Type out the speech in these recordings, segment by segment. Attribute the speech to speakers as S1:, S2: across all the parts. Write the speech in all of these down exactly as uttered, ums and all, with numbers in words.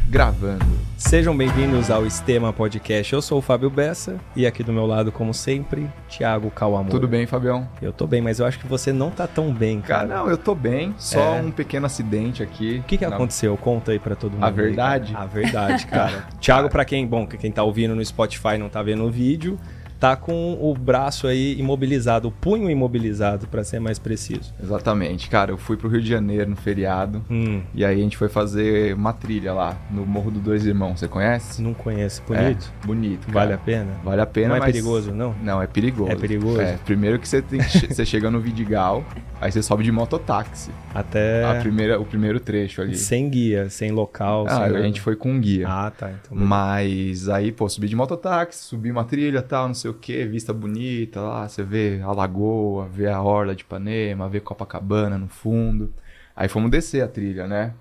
S1: Gravando.
S2: Sejam bem-vindos ao Estema Podcast. Eu sou o Fábio Bessa e aqui do meu lado, como sempre, Thiago Kawamura.
S1: Tudo bem, Fabião?
S2: Eu tô bem, mas eu acho que você não tá tão bem, cara.
S1: Cara, não, eu tô bem. Só
S2: É.
S1: um pequeno acidente aqui.
S2: O que que
S1: na...
S2: aconteceu? Conta aí pra todo mundo.
S1: A verdade?
S2: Aí, a verdade, cara. Thiago, pra quem, bom, quem tá ouvindo no Spotify e não tá vendo o vídeo, tá com o braço aí imobilizado, o punho imobilizado, pra ser mais preciso.
S1: Exatamente. Cara, eu fui pro Rio de Janeiro no feriado.
S2: Hum.
S1: E aí a gente foi fazer uma trilha lá, no Morro dos Dois Irmãos. Você conhece?
S2: Não conheço. Bonito?
S1: É, bonito, cara.
S2: Vale a pena?
S1: Vale a pena,
S2: Não é
S1: mas...
S2: perigoso, não?
S1: Não, é perigoso.
S2: É perigoso?
S1: É, primeiro que você, tem que che- você chega no Vidigal, aí você sobe de mototáxi.
S2: Até
S1: A primeira, o primeiro trecho ali.
S2: sem guia, sem local.
S1: Ah,
S2: sem
S1: a
S2: nada.
S1: gente foi com um guia.
S2: Ah, tá. Então,
S1: Mas aí, pô, subi de mototáxi, subi uma trilha, tal, não sei o que, vista bonita lá, você vê a lagoa, vê a orla de Ipanema, vê Copacabana no fundo. Aí fomos descer a trilha, né?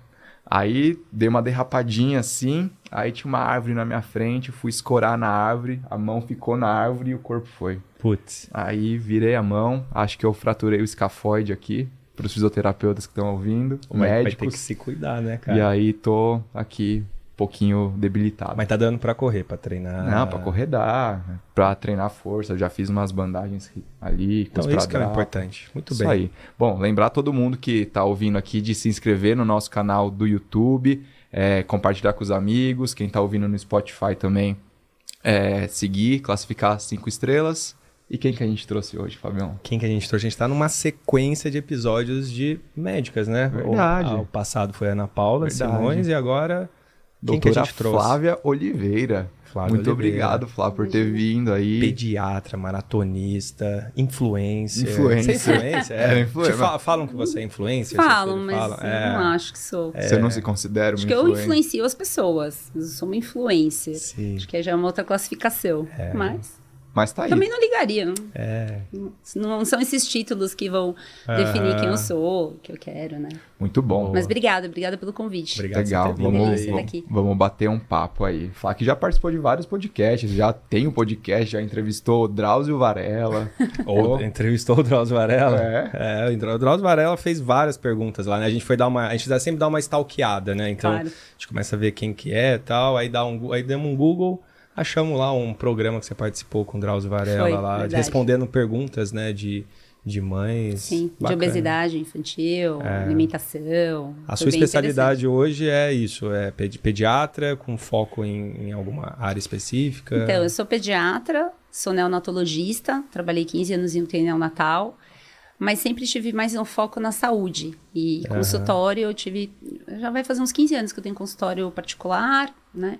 S1: Aí dei uma derrapadinha assim, aí tinha uma árvore na minha frente, fui escorar na árvore, a mão ficou na árvore e o corpo foi.
S2: putz.
S1: Aí virei a mão, acho que eu fraturei o escafoide aqui, para os fisioterapeutas que estão ouvindo,
S2: Vai, vai ter
S1: médicos.
S2: que se cuidar, né, cara?
S1: E aí tô aqui um pouquinho debilitado.
S2: Mas tá dando pra correr, pra treinar.
S1: Não, pra correr dá, né? Pra treinar força, eu já fiz umas bandagens ali, com
S2: Então
S1: os
S2: isso que é o
S1: pradrapos.
S2: importante. Muito
S1: Isso
S2: bem.
S1: aí. Bom, lembrar todo mundo que tá ouvindo aqui de se inscrever no nosso canal do YouTube, é, compartilhar com os amigos, quem tá ouvindo no Spotify também, é, seguir, classificar cinco estrelas. E quem que a gente trouxe hoje, Fabião?
S2: Quem que a gente trouxe? A gente tá numa sequência de episódios de médicas, né?
S1: Verdade.
S2: O, ah, o passado foi a Ana Paula
S1: Verdade.
S2: Simões e agora quem que a
S1: Doutora
S2: gente trouxe?
S1: Flávia Oliveira.
S2: Flávia
S1: Muito
S2: Oliveira.
S1: obrigado, Flávia, por ter vindo aí.
S2: Pediatra, maratonista, influencer.
S1: Influencer.
S2: Você é influencer? É.
S1: É, influ-
S2: Te fa- falam que você é influencer?
S3: Falam,
S2: Vocês
S3: mas
S2: falam?
S3: eu
S2: É.
S3: não acho que sou.
S1: Você não se considera uma
S3: Acho que eu
S1: influencer?
S3: influencio as pessoas, mas eu sou uma influencer.
S2: Sim.
S3: Acho que aí já é uma outra classificação. Mas
S1: Mas tá aí.
S3: também não ligaria. Não,
S2: É.
S3: não são esses títulos que vão definir quem eu sou, o que eu quero, né?
S1: Muito bom.
S3: Mas obrigada, obrigada pelo convite.
S2: Obrigado.
S1: Legal,
S2: por ter vindo
S1: vamos,
S3: Delícia
S1: vamos,
S3: daqui.
S1: vamos bater um papo aí. Falar que já participou de vários podcasts, já tem um podcast, já entrevistou o Drauzio Varela.
S2: Ou
S1: Oh,
S2: entrevistou o Drauzio Varela.
S1: É.
S2: É, o Drauzio Varela fez várias perguntas lá, né? A gente foi dar uma. A gente dá- sempre dá uma stalkeada, né? Então,
S3: Claro.
S2: a gente começa a ver quem que é e tal, aí, dá um, gu- aí demos um Google, achamos lá um programa que você participou com o Drauzio Varela
S3: Foi,
S2: lá,
S3: verdade.
S2: respondendo perguntas, né, de, de mães.
S3: Sim, de
S2: Bacana.
S3: obesidade infantil, alimentação.
S2: A
S3: Foi
S2: sua
S3: bem
S2: especialidade hoje é isso, é pedi- pediatra, com foco em, em alguma área específica?
S3: Então, eu sou pediatra, sou neonatologista, trabalhei quinze anos em U T I neonatal, mas sempre tive mais um foco na saúde. E consultório eu tive... Já vai fazer uns quinze anos que eu tenho consultório particular, né?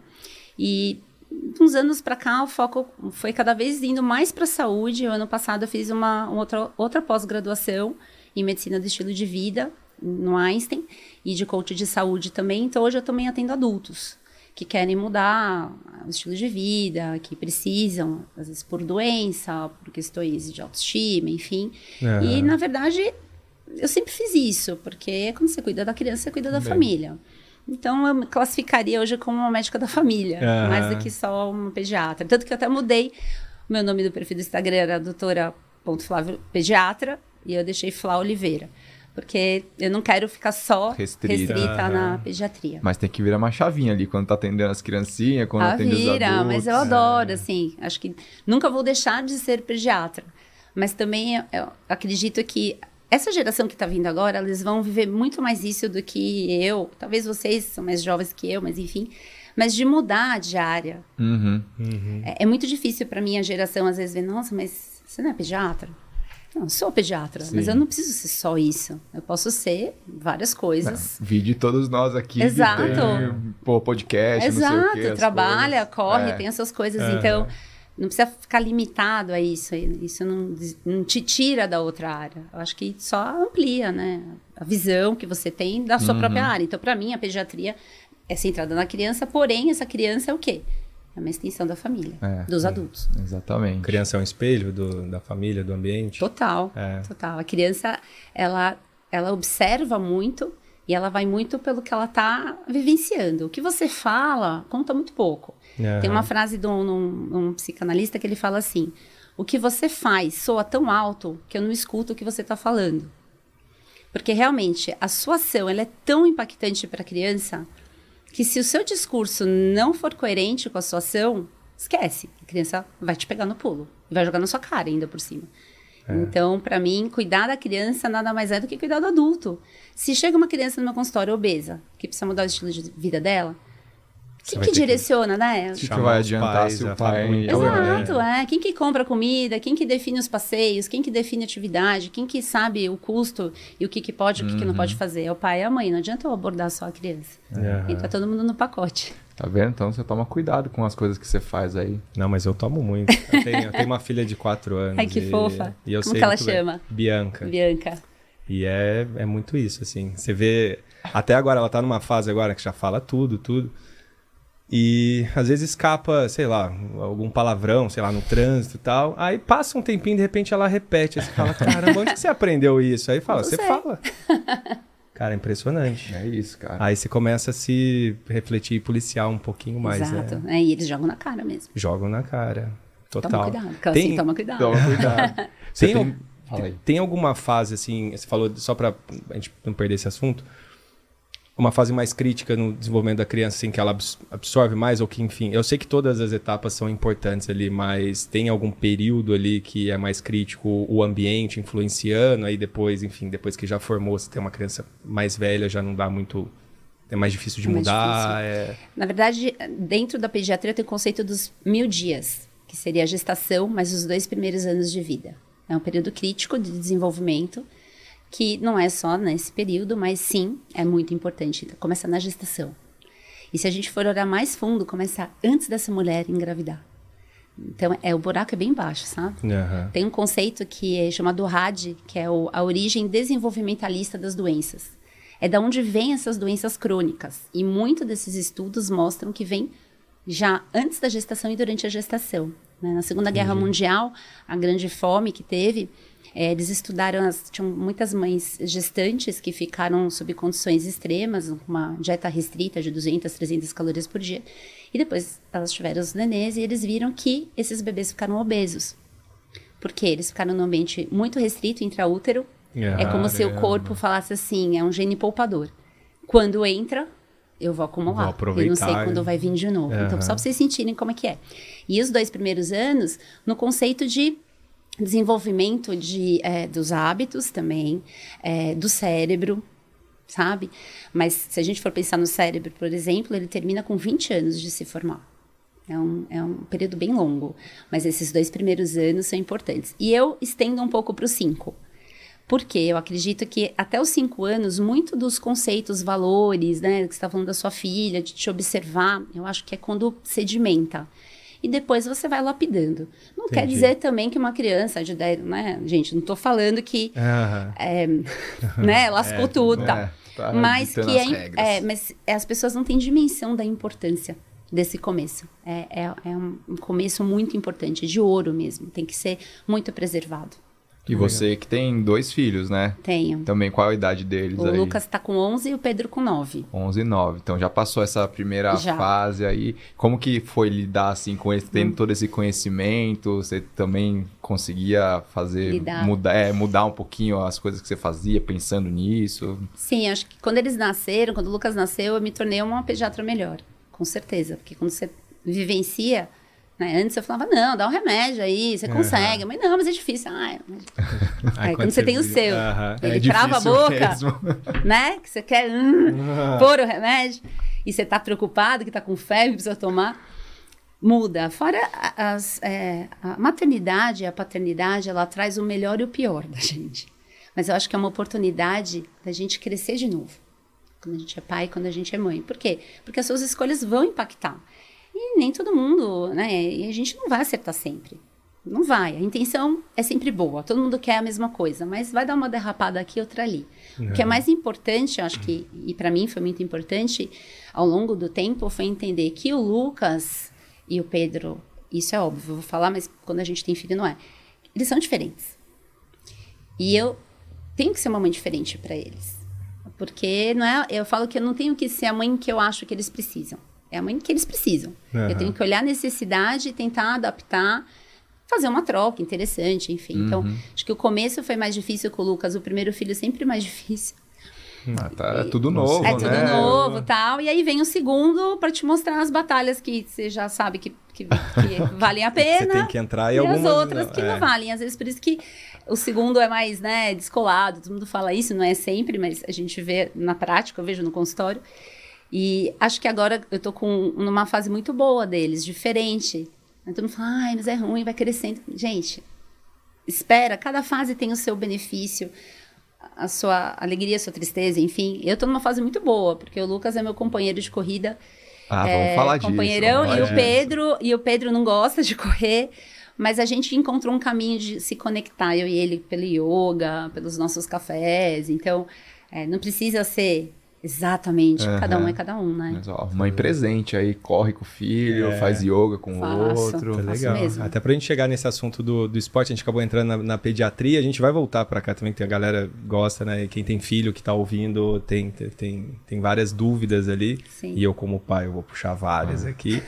S3: E uns anos para cá o foco foi cada vez indo mais para a saúde. O ano passado eu fiz uma, uma outra, outra pós-graduação em medicina do estilo de vida, no Einstein, e de coach de saúde também. Então hoje eu também atendo adultos que querem mudar o estilo de vida, que precisam, às vezes por doença, por questões de autoestima, enfim.
S2: Aham.
S3: E, na verdade, eu sempre fiz isso, porque quando você cuida da criança, você cuida da
S2: Bem.
S3: família. Então, eu me classificaria hoje como uma médica da família,
S2: Aham.
S3: mais do que só uma pediatra. Tanto que eu até mudei, o meu nome do perfil do Instagram era doutora.flávio pediatra, e eu deixei Flá Oliveira. Porque eu não quero ficar só
S1: Restrita.
S3: restrita,
S2: Aham.
S3: na pediatria.
S1: mas tem que virar uma chavinha ali, quando tá atendendo as criancinhas, quando
S3: Ah,
S1: atende os
S3: vira,
S1: adultos.
S3: mas eu adoro, assim, acho que nunca vou deixar de ser pediatra, mas também eu, eu acredito que essa geração que está vindo agora, eles vão viver muito mais isso do que eu, talvez vocês são mais jovens que eu, mas enfim, mas de mudar de área.
S1: Uhum.
S3: É, é muito difícil para minha geração, às vezes, ver, nossa, mas você não é pediatra? Não, eu sou pediatra,
S1: Sim.
S3: mas eu não preciso ser só isso, eu posso ser várias coisas.
S1: Vídeo de todos nós aqui.
S3: Exato.
S1: Que tem, pô, podcast, não sei o
S3: Exato,
S1: quê. as
S3: trabalha,
S1: coisas.
S3: corre,
S1: É.
S3: tem as suas coisas.
S2: Aham.
S3: Então, não precisa ficar limitado a isso. Isso não, não te tira da outra área. Eu acho que só amplia, né? A visão que você tem da sua
S1: Uhum.
S3: própria área. Então, para mim, a pediatria é centrada na criança, porém, essa criança é o quê? É uma extensão da família,
S1: É,
S3: dos
S1: é.
S3: adultos.
S1: Exatamente.
S2: Criança é um espelho do- da família, do ambiente?
S3: Total,
S2: É.
S3: total. A criança, ela, ela observa muito e ela vai muito pelo que ela está vivenciando. O que você fala conta muito pouco.
S2: Aham.
S3: Tem uma frase de um, um, um psicanalista que ele fala assim: o que você faz soa tão alto que eu não escuto o que você está falando. Porque realmente a sua ação ela é tão impactante para a criança que se o seu discurso não for coerente com a sua ação, esquece. A criança vai te pegar no pulo. E vai jogar na sua cara ainda por cima. É. Então, para mim, cuidar da criança nada mais é do que cuidar do adulto. Se chega uma criança no meu consultório obesa, que precisa mudar o estilo de vida dela, quem que direciona, que... né?
S1: O que, que vai adiantar pais, se o pai...
S3: Exato, é. Quem que compra comida, quem que define os passeios, quem que define a atividade, quem que sabe o custo e o que, que pode e o que, uhum. que não pode fazer. É o pai e a mãe, não adianta eu abordar só a criança. Uhum. Entra todo mundo no pacote.
S1: Tá vendo? Então você toma cuidado com as coisas que você faz aí.
S2: Não, mas eu tomo muito. Eu tenho, eu tenho uma filha de quatro anos.
S3: Ai, que
S2: e,
S3: fofa.
S2: E eu
S3: Como
S2: sei
S3: que ela chama?
S2: Bem. Bianca.
S3: Bianca.
S2: E é, é muito isso, assim. Você vê... Até agora, ela tá numa fase agora que já fala tudo, tudo. E às vezes escapa, sei lá, algum palavrão, sei lá, no trânsito e tal. Aí passa um tempinho, de repente ela repete. Aí você fala, caramba, onde que você aprendeu isso? Aí fala, você fala. Cara, é impressionante.
S1: É isso, cara.
S2: Aí você começa a se refletir e policiar um pouquinho mais.
S3: Exato.
S2: É...
S3: É, e eles jogam na cara mesmo.
S2: Jogam na cara. Total.
S3: Toma cuidado. Tem...
S2: Tem...
S3: Toma cuidado.
S1: Toma cuidado.
S2: tem, tem... Tem, tem alguma fase, assim, você falou, só pra a gente não perder esse assunto, uma fase mais crítica no desenvolvimento da criança, assim, que ela absorve mais, ou que, enfim, eu sei que todas as etapas são importantes ali, mas tem algum período ali que é mais crítico, o ambiente influenciando, aí depois, enfim, depois que já formou, se tem uma criança mais velha, já não dá muito, é mais difícil de é mudar. É...
S3: Na verdade, dentro da pediatria tem o conceito dos mil dias, que seria a gestação, mais os dois primeiros anos de vida. É um período crítico de desenvolvimento, que não é só nesse período, mas sim, é muito importante. Começa na gestação. E se a gente for olhar mais fundo, começa antes dessa mulher engravidar. Então, é, o buraco é bem baixo, sabe?
S2: Uhum.
S3: Tem um conceito que é chamado R A D, que é o, a origem desenvolvimentalista das doenças. É da onde vêm essas doenças crônicas. E muitos desses estudos mostram que vem já antes da gestação e durante a gestação. Né? Na Segunda Guerra uhum. Mundial, a grande fome que teve... É, eles estudaram, as, tinham muitas mães gestantes que ficaram sob condições extremas, uma dieta restrita de duzentas, trezentas calorias por dia. E depois elas tiveram os nenês e eles viram que esses bebês ficaram obesos. Porque eles ficaram num ambiente muito restrito, intraútero. Ah, é como se o corpo falasse assim, é um gene poupador. Quando entra, eu vou acumular. Vou eu não sei quando vai vir de novo. Uhum. Então, só para vocês sentirem como é que é. E os dois primeiros anos, no conceito de desenvolvimento de, é, dos hábitos também, é, do cérebro, sabe? Mas se a gente for pensar no cérebro, por exemplo, ele termina com vinte anos de se formar. É um, é um período bem longo, mas esses dois primeiros anos são importantes. E eu estendo um pouco para os cinco, porque eu acredito que até os cinco anos, muito dos conceitos, valores, né, que você está falando da sua filha, de te observar, eu acho que é quando sedimenta. E depois você vai lapidando. Não Entendi. Quer dizer também que uma criança de dez, né? Gente, não estou falando que uhum. é, né, lascou é, tudo, tá? É, tá mas que é, é, mas as pessoas não têm dimensão da importância desse começo. É, é, é um começo muito importante, de ouro mesmo. Tem que ser muito preservado.
S1: E você que tem dois filhos, né?
S3: Tenho.
S1: Também, qual a idade deles
S3: o
S1: aí?
S3: O Lucas tá com onze e o Pedro com nove.
S1: onze e nove. Então, já passou essa primeira já. fase aí. Como que foi lidar, assim, com esse, tendo hum. todo esse conhecimento? Você também conseguia fazer, mudar, é, mudar um pouquinho as coisas que você fazia, pensando nisso?
S3: Sim, acho que quando eles nasceram, quando o Lucas nasceu, eu me tornei uma pediatra melhor. Com certeza. Porque quando você vivencia... Né? Antes eu falava, não, dá um remédio aí, você consegue. Uhum. Mas não, mas é difícil. Ah, mas... aí, quando você tem o seu, uhum. ele é trava a boca, mesmo. Né? Que você quer hum, uhum. pôr o remédio, e você tá preocupado, que tá com febre, precisa tomar. Muda. Fora as, é, a maternidade, a paternidade, ela traz o melhor e o pior da gente. Mas eu acho que é uma oportunidade da gente crescer de novo. Quando a gente é pai, quando a gente é mãe. Por quê? Porque as suas escolhas vão impactar. E nem todo mundo, né? E a gente não vai acertar sempre. Não vai. A intenção é sempre boa. Todo mundo quer a mesma coisa, mas vai dar uma derrapada aqui, outra ali. Uhum. O que é mais importante, eu acho que, e para mim foi muito importante, ao longo do tempo, foi entender que o Lucas e o Pedro, isso é óbvio, eu vou falar, mas quando a gente tem filho não é. Eles são diferentes. E eu tenho que ser uma mãe diferente para eles. Porque não é, eu falo que eu não tenho que ser a mãe que eu acho que eles precisam. É a mãe que eles precisam. Uhum. Eu tenho que olhar a necessidade e tentar adaptar, fazer uma troca interessante, enfim. Uhum. Então, acho que o começo foi mais difícil com o Lucas. O primeiro filho sempre mais difícil.
S1: Ah, tá, é tudo novo,
S3: é tudo
S1: né?
S3: novo e tal. E aí vem o segundo para te mostrar as batalhas que você já sabe que, que, que valem a pena.
S2: Você tem que entrar e,
S3: e
S2: algumas
S3: as outras
S2: não,
S3: que
S2: é.
S3: não valem. Às vezes por isso que o segundo é mais, né, descolado. Todo mundo fala isso, não é sempre, mas a gente vê na prática, eu vejo no consultório. E acho que agora eu tô com, numa fase muito boa deles, diferente. Aí todo mundo fala, ai, mas é ruim, vai crescendo. Gente, espera, cada fase tem o seu benefício, a sua alegria, a sua tristeza, enfim. Eu tô numa fase muito boa, porque o Lucas é meu companheiro de corrida.
S1: Ah,
S3: é,
S1: vamos falar disso.
S3: companheirão,
S1: vamos
S3: e
S1: falar
S3: o Pedro, e o Pedro não gosta de correr, mas a gente encontrou um caminho de se conectar, eu e ele, pelo yoga, pelos nossos cafés. Então, é, não precisa ser exatamente,
S1: Uhum.
S3: cada um é cada um, né?
S1: Mas, ó, mãe presente aí, corre com o filho,
S2: É.
S1: faz yoga com o
S3: Faço.
S1: outro.
S2: Tá
S3: Faço
S2: legal.
S3: mesmo.
S2: Até pra gente chegar nesse assunto do, do esporte, a gente acabou entrando na, na pediatria, a gente vai voltar pra cá também, que a galera gosta, né? Quem tem filho que tá ouvindo tem, tem, tem várias dúvidas ali.
S3: Sim.
S2: E eu, como pai, eu vou puxar várias aqui.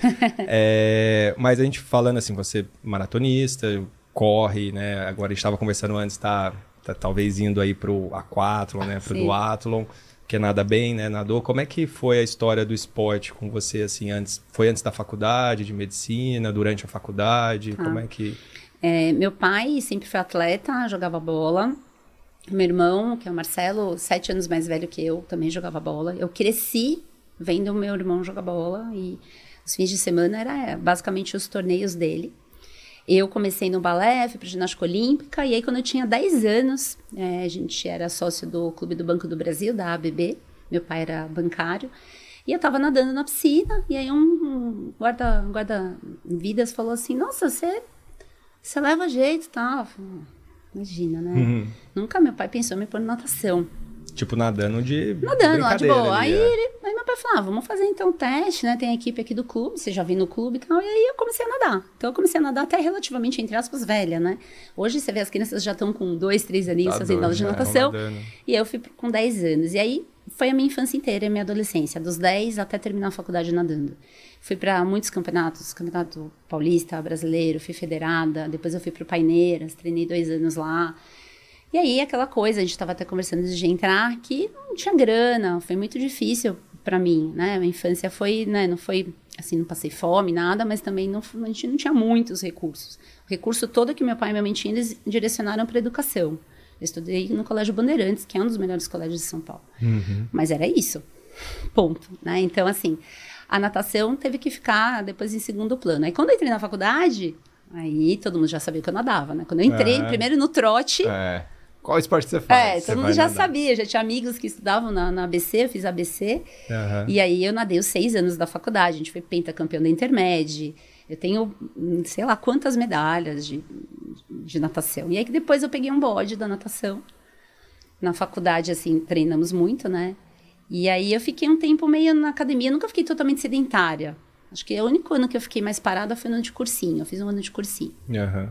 S2: É, mas a gente falando assim, você maratonista, corre, né? Agora a gente estava conversando antes, tá, tá talvez indo aí pro aquátlon, né? Pro
S3: Sim.
S2: duátlon. Que nada bem, né? Nadou. Como é que foi a história do esporte com você, assim, antes? Foi antes da faculdade, de medicina, durante a faculdade?
S3: Ah.
S2: Como é que...
S3: É, meu pai sempre foi atleta, jogava bola. Meu irmão, que é o Marcelo, sete anos mais velho que eu, também jogava bola. Eu cresci vendo o meu irmão jogar bola e os fins de semana era basicamente os torneios dele. Eu comecei no balé, fui para ginástica olímpica, e aí quando eu tinha dez anos, é, a gente era sócio do Clube do Banco do Brasil, da A B B, meu pai era bancário, e eu tava nadando na piscina, e aí um, um guarda, um guarda-vidas falou assim, nossa, você, você leva jeito e tal. Imagina, né?
S2: Uhum.
S3: Nunca meu pai pensou em me pôr na natação.
S2: Tipo, nadando de
S3: Nadando lá de boa.
S2: ali,
S3: Aí,
S2: é.
S3: ele, aí meu pai falou, ah, vamos fazer então um teste, né? Tem a equipe aqui do clube, você já vem no clube e tal. E aí eu comecei a nadar. Então eu comecei a nadar até relativamente, entre aspas, velha, né? Hoje você vê as crianças já estão com dois, três aninhos
S1: Tá
S3: fazendo aula de
S1: doido, né?
S3: natação.
S2: Nadando.
S3: E eu fui com dez anos. E aí foi a minha infância inteira, a minha adolescência, dos dez até terminar a faculdade nadando. Fui para muitos campeonatos, campeonato paulista, brasileiro, fui federada, depois eu fui pro Paineiras, treinei dois anos lá. E aí, aquela coisa, a gente estava até conversando antes de entrar, que não tinha grana, foi muito difícil para mim, né? A infância foi, né, não foi, assim, não passei fome, nada, mas também não, a gente não tinha muitos recursos. O recurso todo que meu pai e minha mãe tinham, eles direcionaram para educação. Eu estudei no Colégio Bandeirantes, que é um dos melhores colégios de São Paulo.
S2: Uhum.
S3: Mas era isso, ponto, né? Então, assim, a natação teve que ficar depois em segundo plano. Aí, quando eu entrei na faculdade, aí todo mundo já sabia que eu nadava, né? Quando eu entrei,
S2: Ah.
S3: primeiro no trote...
S1: É. Qual esporte você
S3: É,
S1: faz?
S3: todo
S2: vai
S3: mundo já
S2: nadar.
S3: sabia, já tinha amigos que estudavam na, na A B C, eu fiz A B C,
S2: Aham.
S3: e aí eu nadei os seis anos da faculdade, a gente foi pentacampeão da Intermed, eu tenho, hum, sei lá, quantas medalhas de, de natação. E aí que depois eu peguei um bode da natação, na faculdade, assim, treinamos muito, né? E aí eu fiquei um tempo meio na academia, eu nunca fiquei totalmente sedentária. Acho que o único ano que eu fiquei mais parada foi no ano de cursinho, eu fiz um ano de cursinho.
S2: Aham.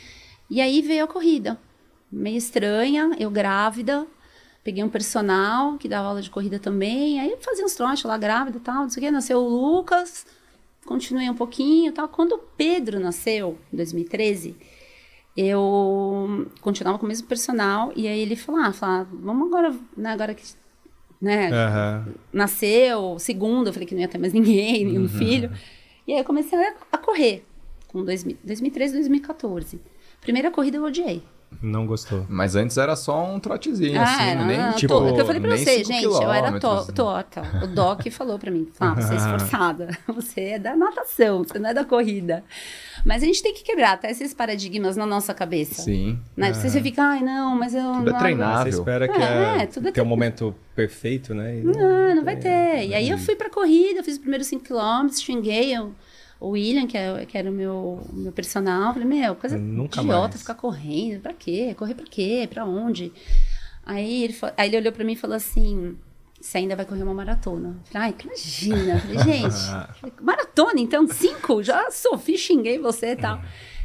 S3: E aí veio a corrida. Meio estranha, eu grávida, peguei um personal que dava aula de corrida também, aí fazia uns trotes lá grávida e tal, não sei o que, nasceu o Lucas, continuei um pouquinho e tal. Quando o Pedro nasceu, em dois mil e treze, eu continuava com o mesmo personal, e aí ele falou, ah, falou, ah, vamos agora, né, agora que, né,
S2: Aham.
S3: nasceu, segundo, eu falei que não ia ter mais ninguém, nenhum filho, e aí eu comecei a, a correr, com dois mil, dois mil e treze, dois mil e quatorze. Primeira corrida eu odiei.
S2: Não gostou.
S1: Mas antes era só um trotezinho,
S3: Ah,
S1: assim,
S3: não,
S1: nem
S3: não,
S1: tipo.
S3: tô- é que eu falei pra
S1: nem
S3: você,
S1: cinco
S3: gente, eu era
S1: quilômetros,
S3: to-
S1: né?
S3: torta. O Doc falou pra mim, ah, você é esforçada, você é da natação, você não é da corrida. Mas a gente tem que quebrar até esses paradigmas na nossa cabeça.
S1: Sim.
S3: Né? Você, você fica, ai, não, mas eu...
S1: Tudo é
S3: não
S1: treinável.
S2: Você espera que
S3: É,
S2: é,
S3: tudo é
S2: ter um
S3: tre-
S2: momento perfeito, né? E
S3: Não, não vai ter. E aí eu fui pra corrida, eu fiz os primeiros cinco quilômetros, xinguei o, o William, que, é, que era o meu, o meu personal. Falei, meu, coisa
S2: Nunca
S3: idiota
S2: mais.
S3: ficar correndo. Pra quê? Correr pra quê? Pra onde? Aí ele, fa- aí ele olhou pra mim e falou assim, você ainda vai correr uma maratona. Eu falei, ai, que imagina. Eu falei, gente, maratona então? Cinco? Já sofri, xinguei você e tal.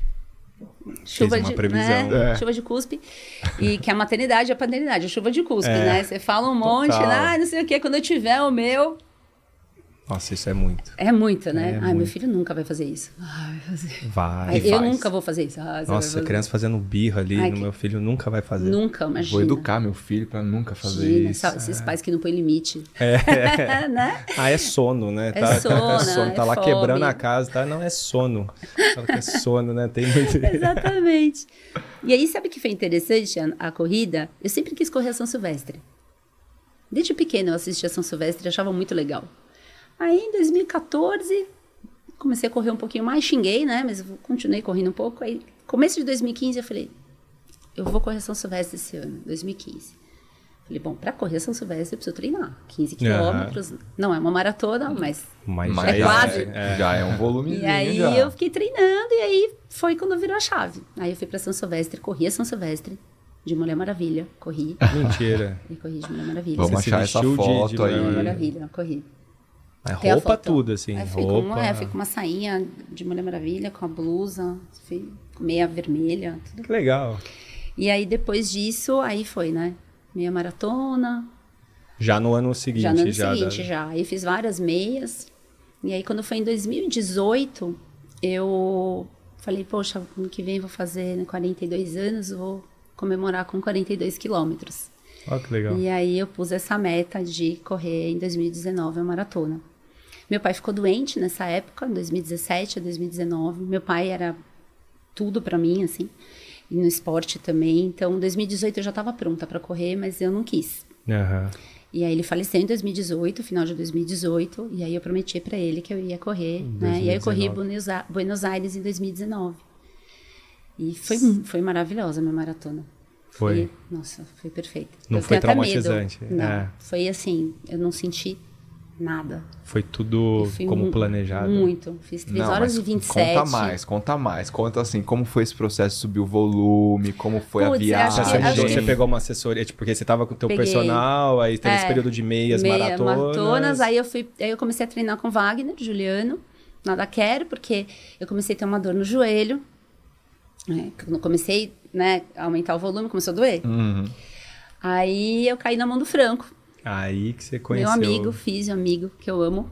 S3: Chuva
S2: uma
S3: de,
S2: previsão.
S3: né?
S1: É.
S3: Chuva de cuspe. E que a maternidade é a paternidade, a chuva de cuspe,
S2: É.
S3: né? Você fala um monte,
S1: Total.
S3: ah, não sei o quê, quando eu tiver o meu...
S2: Nossa, isso é muito.
S3: É muito, né?
S2: É
S3: Ai,
S2: muito.
S3: meu filho nunca vai fazer isso. Ai, vai fazer.
S2: Vai.
S3: Ai, eu
S1: faz.
S3: nunca vou fazer isso. Ai, você vai
S2: Nossa,
S3: fazer.
S2: criança fazendo birra ali,
S3: Ai,
S2: no
S3: que-
S2: meu filho nunca vai fazer.
S3: Nunca, imagina.
S1: Vou educar meu filho pra nunca fazer
S3: Imagina,
S1: isso.
S3: essa- Esses pais que não põem limite.
S2: É.
S3: né?
S2: Ah, é sono, né?
S3: É
S2: tá,
S3: sono,
S2: é sono.
S3: é
S2: Tá lá
S3: fome.
S2: quebrando a casa, tá? Não, é sono. Fala que é sono, né? Tem muito...
S3: Exatamente. E aí, sabe o que foi interessante a, a corrida? Eu sempre quis correr a São Silvestre. Desde pequeno eu assistia a São Silvestre e achava muito legal. Aí, em dois mil e quatorze, comecei a correr um pouquinho mais, xinguei, né? Mas eu continuei correndo um pouco. Aí, começo de dois mil e quinze, eu falei, eu vou correr a São Silvestre esse ano, dois mil e quinze. Falei, bom, para correr a São Silvestre eu preciso treinar. quinze quilômetros, uhum. Não é uma maratona, mas,
S2: mas
S1: Mas
S3: é
S1: já
S3: quase.
S1: É, já é um volumezinho.
S3: E aí
S1: já.
S3: eu fiquei treinando e aí foi quando virou a chave. Aí eu fui para São Silvestre, corri a São Silvestre de Mulher Maravilha, corri.
S2: Mentira.
S3: E corri de Mulher Maravilha.
S1: Vamos
S2: Você
S1: achar
S2: se
S1: essa
S2: vestiu de-
S1: foto
S2: de
S1: aí.
S3: Mulher Maravilha, corri.
S2: É
S3: Tem a
S2: roupa
S3: foto.
S2: tudo, assim.
S3: Aí fui,
S2: roupa...
S3: com, é, fui com uma sainha de Mulher Maravilha, com a blusa, fui com meia vermelha, tudo.
S2: Que legal.
S3: E aí depois disso, aí foi, né? Meia maratona.
S2: Já no ano seguinte.
S3: Já no ano
S2: já
S3: seguinte,
S2: da-
S3: já. Aí fiz várias meias. E aí quando foi em dois mil e dezoito, eu falei, poxa, ano que vem eu vou fazer né, quarenta e dois anos, vou comemorar com quarenta e dois quilômetros.
S2: Ó, que legal.
S3: E aí eu pus essa meta de correr em dois mil e dezenove a maratona. Meu pai ficou doente nessa época, em dois mil e dezessete a dois mil e dezenove. Meu pai era tudo pra mim, assim, e no esporte também. Então, em dois mil e dezoito eu já estava pronta para correr, mas eu não quis.
S2: Aham.
S3: E aí ele faleceu em dois mil e dezoito, final de dois mil e dezoito, e aí eu prometi para ele que eu ia correr, né? E aí eu corri Buenos A- Buenos Aires em dois mil e dezenove. E foi, foi maravilhosa a minha maratona.
S2: Foi.
S3: Nossa, foi perfeita.
S2: Não
S3: Eu
S2: foi
S3: tenho até medo.
S2: traumatizante,
S3: Não,
S2: é.
S3: foi assim, eu não senti nada.
S2: Foi tudo
S3: Eu fui
S2: como
S3: mu-
S2: planejado.
S3: Muito. Fiz três
S1: Não,
S3: horas
S1: mas
S3: e vinte e sete.
S1: Conta mais, conta mais. Conta assim, como foi esse processo de subir o volume, como foi
S3: Putz,
S1: a
S3: eu
S1: viagem.
S3: acho
S2: Você,
S3: que- acho
S2: você
S3: que-
S2: pegou uma assessoria, tipo, porque você tava com o teu
S3: Peguei.
S2: personal, aí teve esse
S3: É,
S2: período de meias,
S3: Meia
S2: maratonas.
S3: maratonas. Aí eu fui, aí eu comecei a treinar com Wagner, Juliano, nada quero, porque eu comecei a ter uma dor no joelho. Né? Quando eu comecei, né, a aumentar o volume, começou a doer.
S1: Uhum.
S3: Aí eu caí na mão do Franco.
S2: Aí que você conheceu.
S3: Meu amigo, fiz um amigo que eu amo.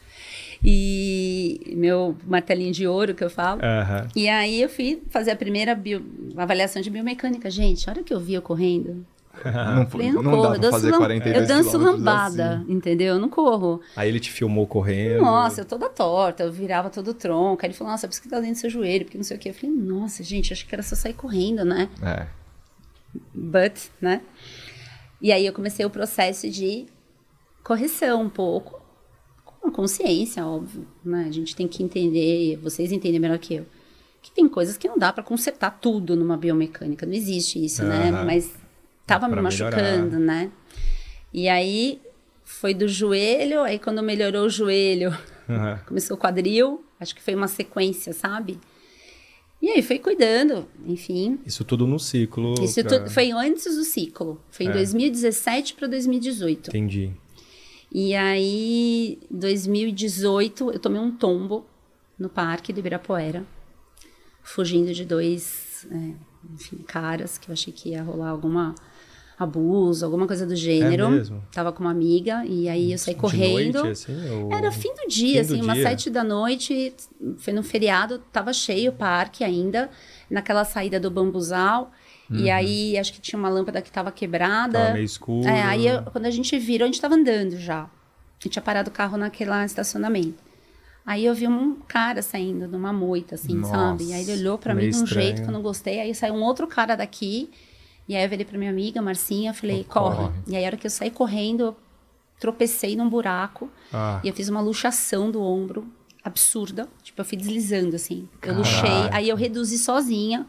S3: E meu martelinho de ouro que eu falo.
S2: Aham.
S3: E aí eu fui fazer a primeira bio- avaliação de biomecânica. Gente, a hora que eu vi eu correndo,
S1: Não,
S3: falei, eu não,
S1: não
S3: corro,
S1: dá
S3: eu
S1: pra
S3: danço,
S1: fazer
S3: lam-
S1: quarenta e dois
S3: eu danço
S1: quilômetros
S3: lambada,
S1: assim.
S3: entendeu? Eu não corro.
S2: Aí ele te filmou correndo.
S3: Nossa, eu toda torta, eu virava todo tronco. Aí ele falou, nossa, por isso que tá dentro do seu joelho, porque não sei o quê. Eu falei, nossa, gente, acho que era só sair correndo, né?
S1: É.
S3: But, né? E aí eu comecei o processo de correção um pouco, com consciência, óbvio, né? A gente tem que entender, vocês entendem melhor que eu, que tem coisas que não dá pra consertar tudo numa biomecânica, não existe isso, né?
S2: Aham.
S3: Mas tava
S2: Pra
S3: me machucando,
S2: melhorar.
S3: né? E aí foi do joelho, aí quando melhorou o joelho,
S2: Aham.
S3: começou o quadril, acho que foi uma sequência, sabe? E aí foi cuidando, enfim.
S2: Isso tudo no ciclo.
S3: Isso
S2: pra-
S3: tudo foi antes do ciclo. Foi em
S2: É.
S3: dois mil e dezessete para dois mil e dezoito.
S2: Entendi.
S3: E aí, dois mil e dezoito, eu tomei um tombo no parque do Ibirapuera, fugindo de dois é, enfim, caras que eu achei que ia rolar alguma abuso, alguma coisa do gênero.
S2: É mesmo?
S3: Tava com uma amiga e aí eu saí
S2: De
S3: correndo.
S2: noite, assim, ou-
S3: Era fim do dia,
S2: Fim do
S3: assim, umas
S2: dia?
S3: sete da noite, foi no feriado, tava cheio o parque ainda, naquela saída do bambuzal, e aí acho que tinha uma lâmpada que tava quebrada.
S2: Tava meio escuro.
S3: É, aí eu- quando a gente virou, a gente tava andando já, e tinha parado o carro naquele estacionamento. Aí eu vi um cara saindo de uma moita, assim,
S1: Nossa,
S3: sabe? E aí ele olhou pra
S2: meio
S3: mim de um
S2: estranho.
S3: jeito que eu não gostei, aí saiu um outro cara daqui, e aí eu virei pra minha amiga, Marcinha, falei,
S1: Oh,
S3: corre.
S1: corre.
S3: E aí a hora que eu saí correndo, eu tropecei num buraco,
S2: Ah,
S3: e eu fiz uma luxação do ombro absurda. Tipo, eu fui deslizando, assim. Eu
S1: Caraca.
S3: luxei, aí eu reduzi sozinha.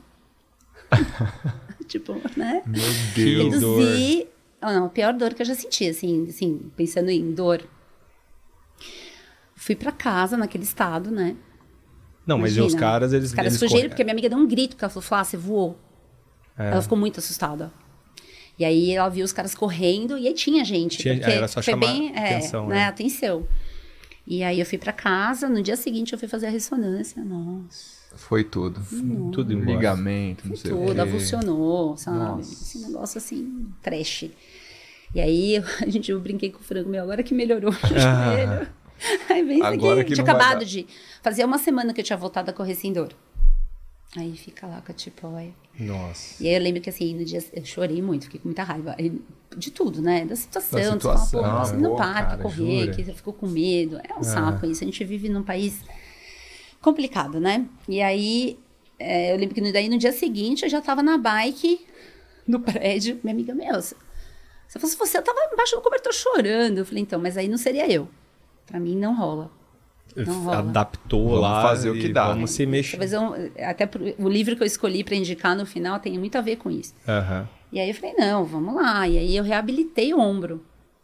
S3: tipo, né?
S1: Meu
S2: Que
S1: Deus.
S2: dor.
S3: Reduzi... Ah, não, a pior dor que eu já senti, assim, assim, pensando em dor. Fui pra casa naquele estado, né?
S2: não, mas e
S3: Imagina,
S2: os caras, eles...
S3: Os caras
S2: eles
S3: fugiram,
S2: corre-
S3: porque a minha amiga deu um grito, porque ela falou, Flá, você voou.
S2: É.
S3: Ela ficou muito assustada. E aí ela viu os caras correndo, e aí tinha gente.
S2: Tinha-
S3: porque
S2: era só
S3: foi
S2: chamar
S3: bem, é,
S2: atenção,
S3: né?
S2: né?
S3: Atenção. E aí eu fui pra casa, no dia seguinte eu fui fazer a ressonância. Nossa,
S1: Foi tudo.
S2: Tudo embora.
S1: Ligamento, não sei o
S3: tudo,
S1: quê.
S3: avulsionou, sabe?
S1: Nossa.
S3: Esse negócio assim, trash. E aí a gente, eu brinquei com o Franco, meu, agora que melhorou o
S2: Ah.
S3: joelho. Aí bem isso
S1: Agora
S3: aqui.
S1: que
S3: Tinha
S1: não vai
S3: acabado
S1: dar.
S3: de... Fazia uma semana que eu tinha voltado a correr sem dor. Aí fica lá com a tipóia.
S2: Nossa.
S3: E aí eu lembro que assim, no dia eu chorei muito, fiquei com muita raiva. Aí, de tudo, né? Da situação.
S1: Da
S3: Tu fala,
S1: situação.
S3: pô, você não
S2: Pô,
S3: para
S2: cara,
S3: pra correr,
S2: jura?
S3: que você ficou com medo. É um
S2: Ah.
S3: saco isso. A gente vive num país complicado, né? E aí, é, eu lembro que daí no dia seguinte eu já tava na bike, no prédio. Minha amiga, meu, se se fosse você, eu tava embaixo do cobertor chorando. Eu falei, então, mas aí não seria eu. Pra mim não rola. Não rola.
S2: Adaptou
S1: Vamos
S2: lá.
S1: fazer o
S2: e
S1: que dá.
S2: Vamos se mexer.
S3: Talvez eu, até pro- o livro que eu escolhi para indicar no final tem muito a ver com isso.
S2: Aham.
S3: E aí eu falei, não, vamos lá. E aí eu reabilitei o ombro.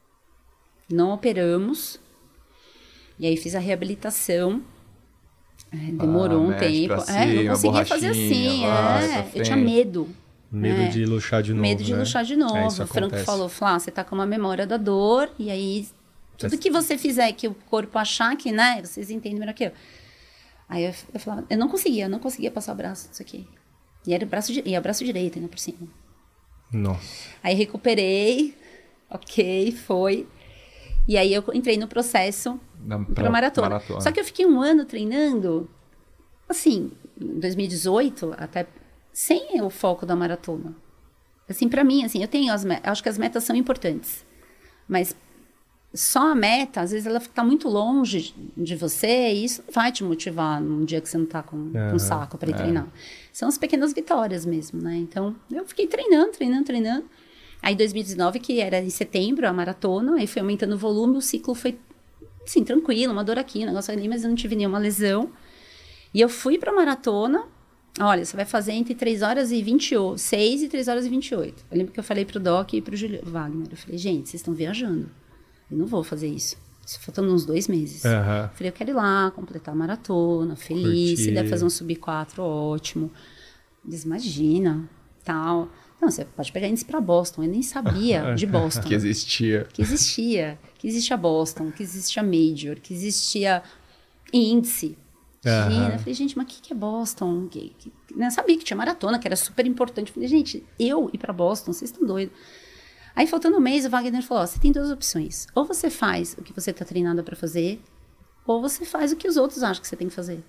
S3: Não operamos. E aí fiz a reabilitação. É, demorou
S1: Ah,
S3: um
S1: mexe
S3: tempo.
S1: pra
S3: É,
S1: cima,
S3: não conseguia fazer
S1: borrachinha,
S3: assim.
S1: vai
S3: É,
S1: pra
S3: eu tinha
S1: frente.
S3: medo.
S2: Medo
S3: É.
S2: de luxar de novo.
S3: Medo de
S2: né?
S3: luxar de
S2: É,
S3: novo.
S2: isso
S3: o Franco
S2: acontece.
S3: falou, Flá, você tá com uma memória da dor. E aí, tudo que você fizer que o corpo achar que, né, vocês entendem melhor que eu. Aí eu, eu falava, eu não conseguia, eu não conseguia passar o braço disso aqui. E era o braço, di- e é o braço direito ainda por cima.
S2: Nossa.
S3: Aí recuperei, ok, foi. E aí eu entrei no processo
S1: Na-
S3: para maratona.
S1: maratona.
S3: Só que eu fiquei um ano treinando, assim, em dois mil e dezoito, até sem o foco da maratona. Assim, para mim, assim, eu tenho as metas, acho que as metas são importantes. Mas só a meta, às vezes ela está muito longe de você e isso não vai te motivar num dia que você não está com, com
S2: Aham,
S3: saco para ir treinar. São as pequenas vitórias mesmo, né? Então, eu fiquei treinando, treinando, treinando. Aí, em dois mil e dezenove, que era em setembro, a maratona, aí foi aumentando o volume, o ciclo foi, assim, tranquilo, uma dor aqui, um negócio ali, mas eu não tive nenhuma lesão. E eu fui para a maratona, olha, você vai fazer entre três horas e vinte e oito, seis e três horas e vinte e oito. Eu lembro que eu falei pro Doc e pro Julio Wagner, eu falei, gente, vocês estão viajando. Eu não vou fazer isso. Isso faltando uns dois meses.
S2: Aham.
S3: Eu falei, eu quero ir lá, completar a maratona, feliz.
S2: Curtir.
S3: Se der fazer um sub quatro, ótimo. Eles, imagina, tal. Não, você pode pegar índice para Boston. Eu nem sabia de Boston.
S1: Que existia.
S3: Que existia. Que existia Boston, que existia Major, que existia índice.
S2: Aham.
S3: Imagina. Eu falei, gente, mas o que, que é Boston? Que, que, né, eu sabia que tinha maratona, que era super importante. Eu falei, gente, eu ir para Boston, vocês estão doidos. Aí, faltando um mês, o Wagner falou, ó, você tem duas opções. Ou você faz o que você está treinada para fazer, ou você faz o que os outros acham que você tem que fazer.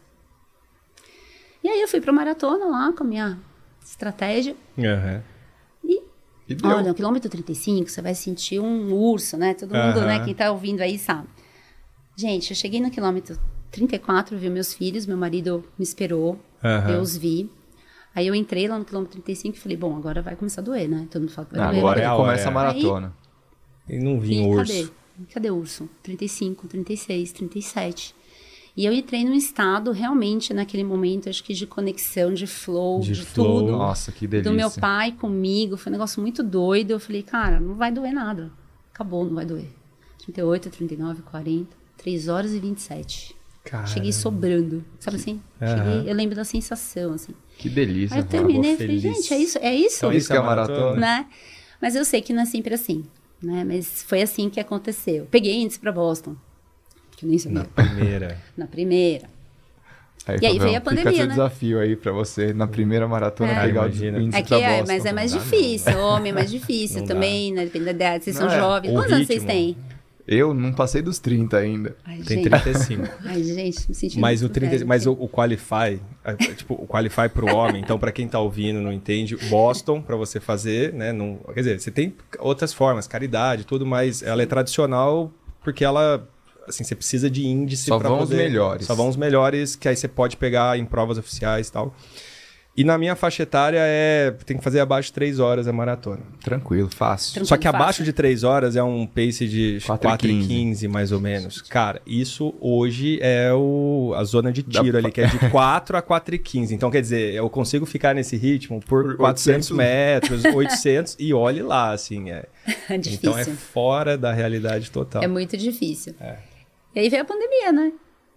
S3: E aí, eu fui para maratona lá, com a minha estratégia.
S2: Aham.
S3: E,
S1: E deu.
S3: olha, no quilômetro trinta e cinco, você vai sentir um urso, né? Todo mundo,
S2: Aham.
S3: né? Quem tá ouvindo aí sabe. Gente, eu cheguei no quilômetro trinta e quatro, vi meus filhos, meu marido me esperou,
S2: Aham.
S3: eu os vi. Aí eu entrei lá no quilômetro trinta e cinco e falei, bom, agora vai começar a doer, né? Todo mundo fala que vai doer.
S1: Agora
S3: vai
S1: é
S3: doer.
S1: a começa a
S2: Aí-
S1: maratona.
S2: E não
S3: E
S2: vinha o
S3: cadê?
S2: urso.
S3: Cadê o urso? trinta e cinco, trinta e seis, trinta e sete. E eu entrei num estado realmente naquele momento, acho que de conexão, de flow,
S2: De
S3: de,
S2: flow.
S3: tudo.
S1: Nossa, que delícia.
S3: Do meu pai comigo, foi um negócio muito doido. Eu falei, cara, não vai doer nada. Acabou, não vai doer. trinta e oito, trinta e nove, quarenta, três horas e vinte e sete.
S2: Cara.
S3: Cheguei sobrando, sabe assim?
S2: Aham.
S3: Cheguei, eu lembro da sensação, assim.
S1: Que delícia.
S3: Aí eu
S1: cara.
S3: terminei e
S2: Acabou
S3: falei,
S2: feliz.
S3: gente, é isso? É isso?
S2: Então,
S1: Isso que é a maratona.
S3: Né? Mas eu sei que não é sempre assim, né? Mas foi assim que aconteceu. Peguei índice para Boston, que eu nem sabia.
S2: Na primeira.
S3: Na primeira.
S1: Aí,
S3: E aí
S1: Fabão,
S3: veio a pandemia,
S1: fica esse
S3: né?
S1: desafio aí pra você, na primeira maratona,
S3: É.
S1: pegar
S2: Imagina.
S1: o índice
S3: É que
S1: pra
S3: é,
S1: Boston.
S3: mas é mais
S2: Não dá,
S3: difícil. Homem é mais difícil
S2: Não
S3: também, né? Depende da idade. Vocês
S1: Não,
S3: são
S1: é.
S3: jovens.
S2: O
S3: Quantos anos vocês
S2: ritmo.
S3: têm?
S1: Eu não passei dos trinta ainda.
S3: Ai,
S2: Tem
S3: gente.
S2: trinta e cinco.
S3: Ai, gente, me sentindo
S2: Mas o
S3: muito
S2: trinta,
S3: velha.
S2: mas o, o Qualify, é, tipo, o Qualify pro homem, então pra quem tá ouvindo, não entende, Boston pra você fazer, né, não, quer dizer, você tem outras formas, caridade, tudo, mas ela é tradicional porque ela, assim, você precisa de índice
S1: Só
S2: pra
S1: vão os
S2: poder-
S1: melhores.
S2: Só vão os melhores, que aí você pode pegar em provas oficiais e tal. E na minha faixa etária é, tem que fazer abaixo de três horas a maratona.
S1: Tranquilo, fácil.
S3: Tranquilo.
S2: Só que abaixo
S3: fácil.
S2: de três horas é um pace de
S1: quatro e
S2: quatro e
S1: quinze.
S2: quinze, mais ou menos. Cara, isso hoje é o, a zona de tiro
S1: Dá
S2: ali,
S1: pra-
S2: que é de quatro a quatro e quinze. Então, quer dizer, eu consigo ficar nesse ritmo por,
S1: Por
S2: quatrocentos
S1: oitocentos.
S2: metros, oitocentos, e olhe lá, assim. É.
S3: É difícil.
S2: Então é fora da realidade total.
S3: É muito difícil.
S2: É.
S3: E aí veio a pandemia, né?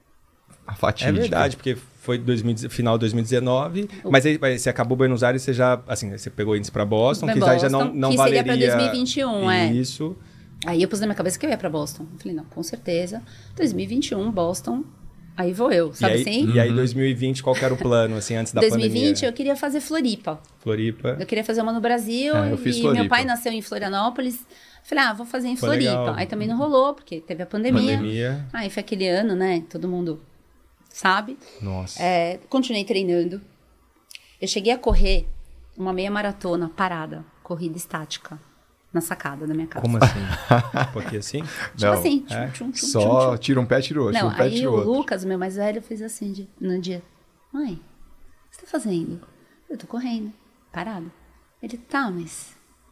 S1: A fatídica.
S2: É verdade, porque foi dois mil, final de dois mil e dezenove, mas aí aí você acabou Buenos Aires, você já, assim, você pegou índice pra Boston,
S3: Pra
S2: que aí já
S3: Boston,
S2: não, não
S3: que seria
S2: valeria...
S3: pra dois mil e vinte e um, é.
S2: Isso.
S3: Aí eu pus na minha cabeça que eu ia pra Boston. Eu falei, não, com certeza. dois mil e vinte e um, Boston. Aí vou eu,
S2: E
S3: sabe
S2: aí,
S3: assim?
S2: e aí, dois mil e vinte, qual que era o plano, assim, antes da
S3: dois mil e
S2: pandemia?
S3: vinte eu queria fazer Floripa.
S2: Floripa.
S3: Eu queria fazer uma no Brasil
S1: É, eu fiz
S3: e
S1: Floripa.
S3: meu pai nasceu em Florianópolis. Falei, ah, vou fazer em
S2: Foi
S3: Floripa.
S2: legal.
S3: Aí também não rolou, porque teve a pandemia.
S2: Pandemia.
S3: Aí foi aquele ano, né? Todo mundo sabe.
S2: Nossa.
S3: É, continuei treinando. Eu cheguei a correr uma meia maratona parada, corrida estática, na sacada da minha casa.
S2: Como assim? Um pouquinho assim?
S3: Tipo
S1: Não,
S3: assim, tchum,
S2: é.
S3: tchum, tchum,
S1: Só
S3: tchum, tchum.
S1: tira um pé, tira o outro.
S3: Não,
S1: tira um pé,
S3: aí
S1: tira
S3: o
S1: o outro.
S3: Lucas, o meu mais velho, fez assim de- no dia. Mãe, o que você tá fazendo? Eu tô correndo, parada. Ele, tá, mas,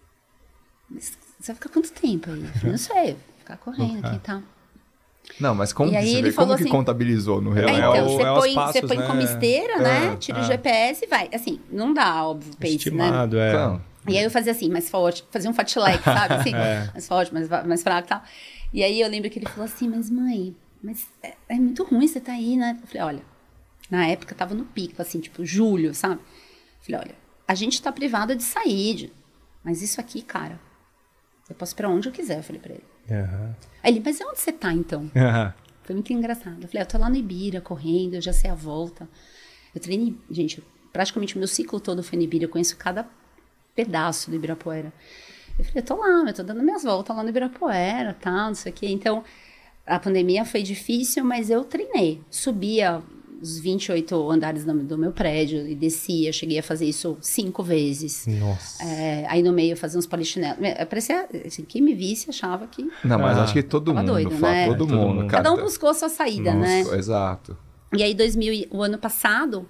S3: mas você vai ficar quanto tempo aí? Eu falei, não sei, vou ficar correndo aqui e tal.
S1: Não, mas como
S3: E
S1: que
S3: aí
S1: você
S3: ele
S1: vê? Como
S3: falou
S1: que
S3: assim-
S1: contabilizou no
S3: É,
S1: relógio?
S3: então,
S2: é o-
S3: você
S2: é os
S3: põe,
S2: passos,
S3: você põe
S2: né?
S3: como esteira, né?
S2: Ah,
S3: Tira
S2: ah.
S3: o G P S e vai. Assim, não dá, óbvio, pace, né?
S2: Estimado, é.
S1: Então,
S3: E aí eu fazia assim, mais forte, fazia um fatileque, sabe? Assim,
S2: É.
S3: mais forte, mais, va- mais fraco e tal. E aí eu lembro que ele falou assim, mas mãe, mas é, é muito ruim você tá aí, né? Eu falei, olha, na época eu tava no pico, assim, tipo, julho, sabe? Eu falei, olha, a gente tá privado de sair, de- mas isso aqui, cara, eu posso ir pra onde eu quiser, eu falei pra ele.
S2: Aham.
S3: Aí ele, mas onde você tá, então?
S2: Aham.
S3: Foi muito engraçado. Eu falei, eu tô lá no Ibira, correndo, eu já sei a volta. Eu treinei, gente, praticamente o meu ciclo todo foi no Ibira, eu conheço cada pedaço do Ibirapuera. Eu falei, eu tô lá, eu tô dando minhas voltas lá no Ibirapuera, tal, não sei o quê. Então, a pandemia foi difícil, mas eu treinei. Subia os vinte e oito andares do do meu prédio e descia. Cheguei a fazer isso cinco vezes.
S2: Nossa.
S3: É, aí no meio eu fazia uns polichinelos. É, parecia, assim, quem me visse achava que...
S1: não, mas
S2: Ah.
S1: acho que todo
S3: Tava
S1: mundo
S3: doido,
S1: fala,
S3: né?
S1: todo,
S2: Todo
S1: mundo,
S2: mundo.
S1: cara.
S3: Cada um buscou a sua saída, né?
S1: Nossa, exato.
S3: E aí, dois mil, e- o ano passado,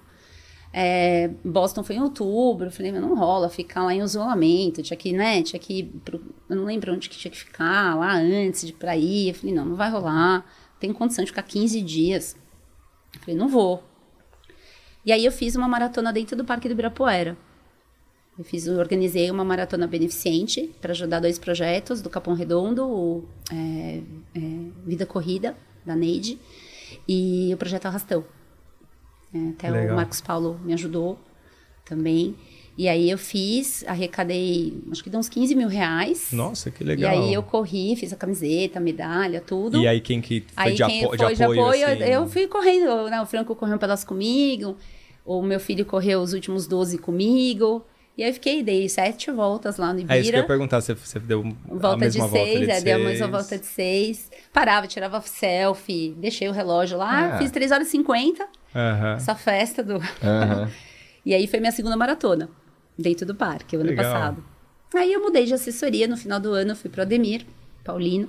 S3: é, Boston foi em outubro. Eu falei, mas não rola ficar lá em isolamento. Tinha que, né? Tinha que ir pro, eu não lembro onde que tinha que ficar lá antes de ir pra ir. Eu falei, não, não vai rolar. Tenho condição de ficar quinze dias. Eu falei, não vou. E aí, eu fiz uma maratona dentro do Parque do Ibirapuera. Eu fiz, eu organizei uma maratona beneficente para ajudar dois projetos do Capão Redondo, o é, é, Vida Corrida, da Neide, e o Projeto Arrastão. É, até
S2: Legal.
S3: o Marcos Paulo me ajudou também. E aí eu fiz, arrecadei, acho que deu uns quinze mil reais.
S2: Nossa, que
S3: E
S2: legal.
S3: aí eu corri, fiz a camiseta, a medalha, tudo.
S2: E aí quem que foi
S3: Aí
S2: de,
S3: quem
S2: apo
S3: foi
S2: de apoio,
S3: eu-
S2: assim?
S3: eu fui correndo, né? O Franco correu um pedaço comigo, o meu filho correu os últimos doze comigo. E aí eu fiquei, dei sete voltas lá no Ibira.
S2: É isso que eu ia perguntar, você, você deu a
S3: Volta de
S2: mesma volta
S3: seis,
S2: de
S3: é, deu mais uma
S2: seis.
S3: volta de seis. Parava, tirava selfie, deixei o relógio lá,
S1: Ah.
S3: fiz três horas e cinquenta,
S2: Aham.
S3: essa festa do...
S1: Aham.
S3: E aí foi minha segunda maratona, dentro do parque, o ano
S2: Legal.
S3: passado. Aí eu mudei de assessoria, no final do ano eu fui pro Ademir Paulino.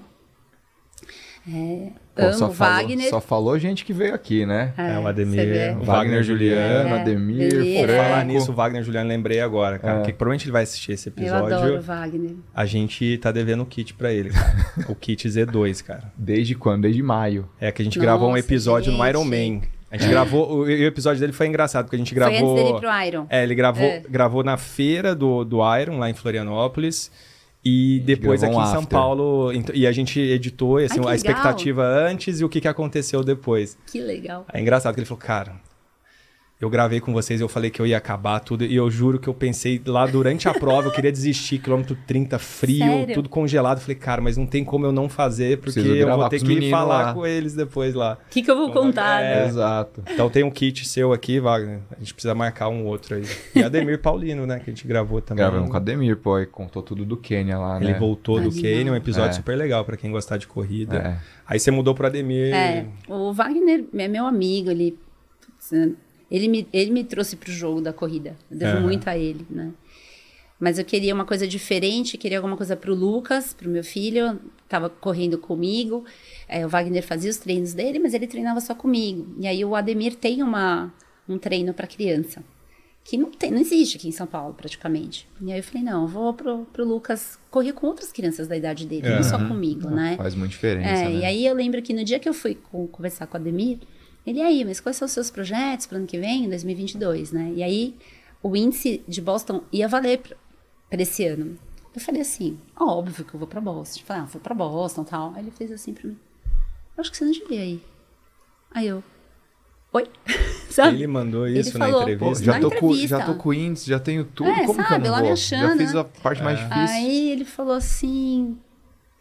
S3: É,
S1: Pô,
S3: amo
S1: só
S3: o
S1: falou-
S3: Wagner.
S1: Só falou gente que veio aqui, né?
S2: É, o
S3: você
S2: Ademir,
S3: vê.
S2: o
S1: Wagner Juliano,
S3: É,
S1: Ademir,
S3: Ademir,
S2: Por
S3: é.
S2: falar
S1: Franco.
S2: nisso, o Wagner Juliano, lembrei agora, cara,
S1: É.
S2: que provavelmente ele vai assistir esse
S3: Eu
S2: episódio.
S3: adoro o Wagner.
S2: A gente tá devendo o kit pra ele, cara. O kit Z dois, cara.
S1: Desde quando? Desde maio.
S2: É que a gente
S3: Nossa,
S2: gravou um episódio no
S3: gente.
S2: Iron Man. A gente gravou, o, e o episódio dele foi engraçado, porque a gente gravou...
S3: Foi antes dele ir pro Iron.
S2: É, ele gravou,
S3: É.
S2: gravou na feira do, do Iron, lá em Florianópolis. E depois aqui
S1: gravou um
S2: em São
S1: after.
S2: Paulo. ent- E a gente editou assim,
S3: Ai, que
S2: a
S3: legal.
S2: expectativa antes e o que, que aconteceu depois.
S3: Que legal.
S2: É engraçado que ele falou, cara, eu gravei com vocês, eu falei que eu ia acabar tudo. E eu juro que eu pensei lá durante a prova, eu queria desistir, quilômetro trinta, frio,
S3: Sério?
S2: tudo congelado. Falei, cara, mas não tem como eu não fazer, porque
S1: Preciso
S2: eu
S1: gravar
S2: vou ter
S1: com os
S2: que
S1: meninos
S2: falar
S1: lá.
S2: com eles depois lá.
S3: O que, que eu vou contar,
S2: É.
S3: né?
S1: Exato.
S2: Então tem um kit seu aqui, Wagner. A gente precisa marcar um outro aí. E Ademir Paulino, né? Que a gente gravou também.
S1: Gravamos com o Ademir, pô, e contou tudo do Quênia lá,
S2: Ele
S1: né?
S2: voltou do
S3: Animal.
S2: Quênia, um episódio
S1: É.
S2: super legal pra quem gostar de corrida.
S1: É.
S2: Aí você mudou pro Ademir.
S3: É, o Wagner é meu amigo, ele, putz, né, ele, me, ele me trouxe pro jogo da corrida. Eu devo
S2: Aham.
S3: muito a ele, né? Mas eu queria uma coisa diferente, queria alguma coisa pro Lucas, pro meu filho, tava correndo comigo. É, o Wagner fazia os treinos dele, mas ele treinava só comigo. E aí o Ademir tem uma, um treino para criança, que não, tem, não existe aqui em São Paulo, praticamente. E aí eu falei, não, eu vou pro, pro Lucas correr com outras crianças da idade dele, não só
S2: Aham.
S3: comigo, né?
S1: Faz muita diferença,
S3: É,
S1: né?
S3: e aí eu lembro que no dia que eu fui com- conversar com o Ademir, ele, e aí, mas quais são os seus projetos para o ano que vem, em dois mil e vinte e dois, né? E aí o índice de Boston ia valer para esse ano. Eu falei assim, óbvio que eu vou para Boston. Eu falei, ah, vou para Boston e tal. Aí ele fez assim para mim, eu acho que você não devia ir. Aí eu, oi? Sabe?
S2: Ele mandou
S3: Ele
S2: isso
S3: falou,
S2: na
S1: Pô,
S2: entrevista.
S1: já,
S3: Na
S1: tô com,
S3: entrevista.
S1: já tô com o índice, já tenho tudo.
S3: É,
S1: Como que eu
S3: sabe,
S1: não
S3: lá
S1: vou?
S3: me
S1: Já
S3: achando,
S1: fiz
S3: né?
S1: a parte mais difícil.
S3: Aí ele falou assim,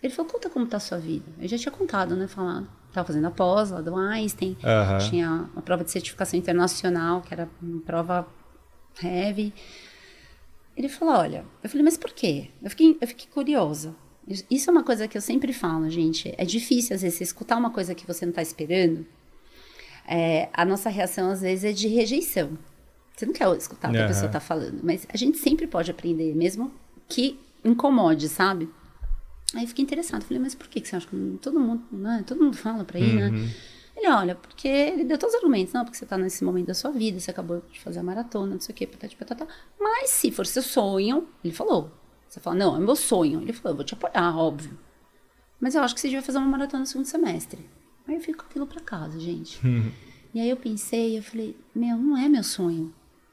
S3: Ele falou, conta como tá a sua vida. Eu já tinha contado, né, falado. Tava fazendo a pós lá do Einstein,
S2: Uhum.
S3: tinha uma prova de certificação internacional, que era uma prova heavy. Ele falou, olha, eu falei, mas por quê? Eu fiquei, eu fiquei curiosa. Isso é uma coisa que eu sempre falo, gente. É difícil, às vezes, você escutar uma coisa que você não tá esperando. É, a nossa reação, às vezes, é de rejeição. Você não quer escutar o que
S2: Uhum.
S3: a pessoa tá falando, mas a gente sempre pode aprender, mesmo que incomode, sabe? Aí eu fiquei interessada, falei, mas por que, que você acha que todo mundo, né? Todo mundo fala pra ir,
S2: Uhum.
S3: né? Ele, olha, porque ele deu todos os argumentos, não, porque você tá nesse momento da sua vida, você acabou de fazer a maratona, não sei o quê, patati, patata. Mas se for seu sonho, ele falou, você fala, não, é meu sonho. Ele falou, eu vou te apoiar, óbvio. Mas eu acho que você devia fazer uma maratona no segundo semestre. Aí eu fico com aquilo pra casa, gente.
S2: Uhum.
S3: E aí eu pensei, eu falei, meu, não é meu sonho.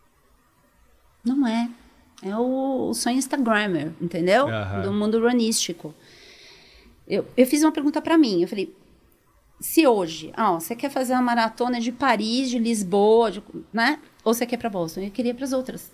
S3: Não é. É o, o sonho Instagrammer, entendeu?
S2: Aham.
S3: Do mundo runístico. Eu, eu fiz uma pergunta pra mim, eu falei, se hoje, ah, ó, você quer fazer uma maratona de Paris, de Lisboa, de, né? Ou você quer ir pra Boston? Eu queria ir pras outras.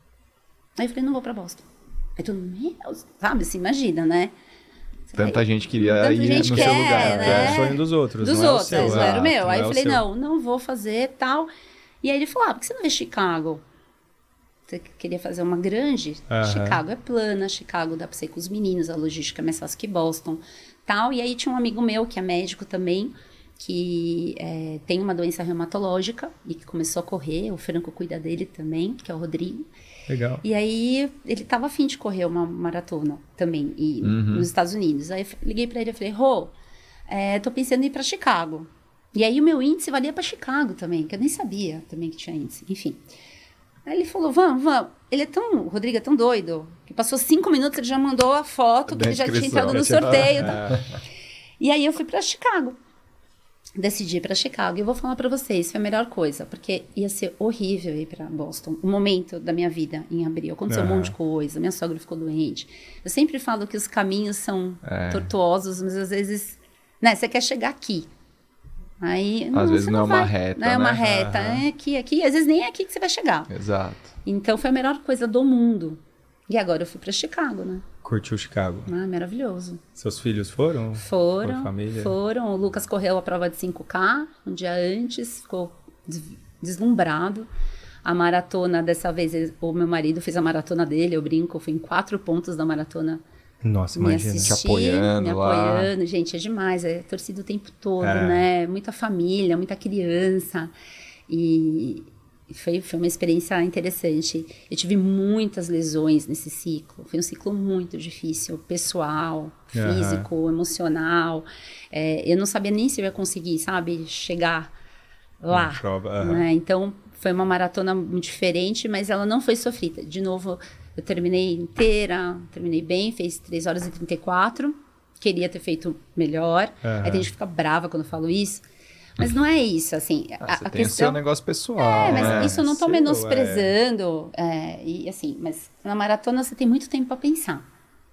S3: Aí eu falei, não vou pra Boston. Aí todo mundo, meu, sabe, se imagina, né? Você
S1: Tanta
S3: vai-
S1: gente queria
S3: Tanta
S1: ir
S3: gente
S1: no
S3: quer,
S1: seu lugar.
S3: né?
S2: É o sonho dos outros,
S3: Dos
S2: não é o
S3: outros,
S2: seu.
S3: não era o meu.
S2: Exato,
S3: Aí
S2: não
S3: eu
S2: é o
S3: falei,
S2: seu.
S3: não, não vou fazer tal. E aí ele falou, ah, por que você não vê Chicago? Você queria fazer uma grande?
S2: Aham.
S3: Chicago é plana, Chicago dá pra você ir com os meninos, a logística é mais fácil que Boston, tal. E aí tinha um amigo meu, que é médico também, que é, tem uma doença reumatológica e que começou a correr, o Franco cuida dele também, que é o Rodrigo.
S2: Legal.
S3: E aí ele tava afim de correr uma maratona também, e,
S1: Uhum.
S3: nos Estados Unidos. Aí eu liguei pra ele e falei, Rô, é, tô pensando em ir pra Chicago. E aí o meu índice valia pra Chicago também, que eu nem sabia também que tinha índice. Enfim. Aí ele falou, vamos, vamos. Ele é tão, o Rodrigo é tão doido, que passou cinco minutos, ele já mandou a foto, que
S1: Da
S3: ele já tinha
S1: inscrição.
S3: entrado no
S2: Já tinha-
S3: sorteio. Tá?
S2: É.
S3: E aí eu fui pra Chicago. Decidi ir pra Chicago. E eu vou falar pra vocês, foi a melhor coisa, porque ia ser horrível ir pra Boston. O momento da minha vida em abril. Aconteceu
S2: Aham.
S3: um monte de coisa, minha sogra ficou doente. Eu sempre falo que os caminhos são
S1: É.
S3: tortuosos, mas às vezes, né, você quer chegar aqui. Aí,
S1: Às vezes
S3: você
S1: não é uma
S3: vai.
S1: reta,
S3: Não é uma
S1: né?
S3: reta,
S2: Aham.
S3: é aqui, aqui. Às vezes nem é aqui que você vai chegar.
S1: Exato.
S3: Então foi a melhor coisa do mundo. E agora eu fui pra Chicago, né?
S2: Curtiu Chicago.
S3: Ah, maravilhoso.
S2: Seus filhos foram?
S3: Foram,
S2: Foi família?
S3: foram. O Lucas correu a prova de cinco K um dia antes, ficou des- deslumbrado. A maratona, dessa vez, ele- o meu marido fez a maratona dele, eu brinco, fui em quatro pontos da maratona
S2: Nossa,
S3: me
S2: imagina.
S3: assistir,
S1: Te apoiando
S3: me
S1: lá.
S3: apoiando. Gente, é demais, é torcida o tempo todo,
S2: É.
S3: né? Muita família, muita criança. E foi, foi uma experiência interessante. Eu tive muitas lesões nesse ciclo. Foi um ciclo muito difícil, pessoal,
S2: Aham.
S3: físico, emocional. É, eu não sabia nem se eu ia conseguir, sabe, chegar lá.
S2: Uma prova, aham.
S3: Né? Então, foi uma maratona muito diferente, mas ela não foi sofrida. De novo, eu terminei inteira, terminei bem, fez três horas e trinta e quatro. Queria ter feito melhor.
S2: Aham.
S3: Aí tem gente que fica brava quando eu falo isso. Mas não é isso, assim.
S1: Ah,
S3: a,
S1: você
S3: a
S1: tem o seu
S3: questão...
S1: negócio pessoal,
S3: É, mas
S1: né?
S3: isso eu não tô
S2: Seu,
S3: menosprezando. É, e assim, mas na maratona você tem muito tempo para pensar.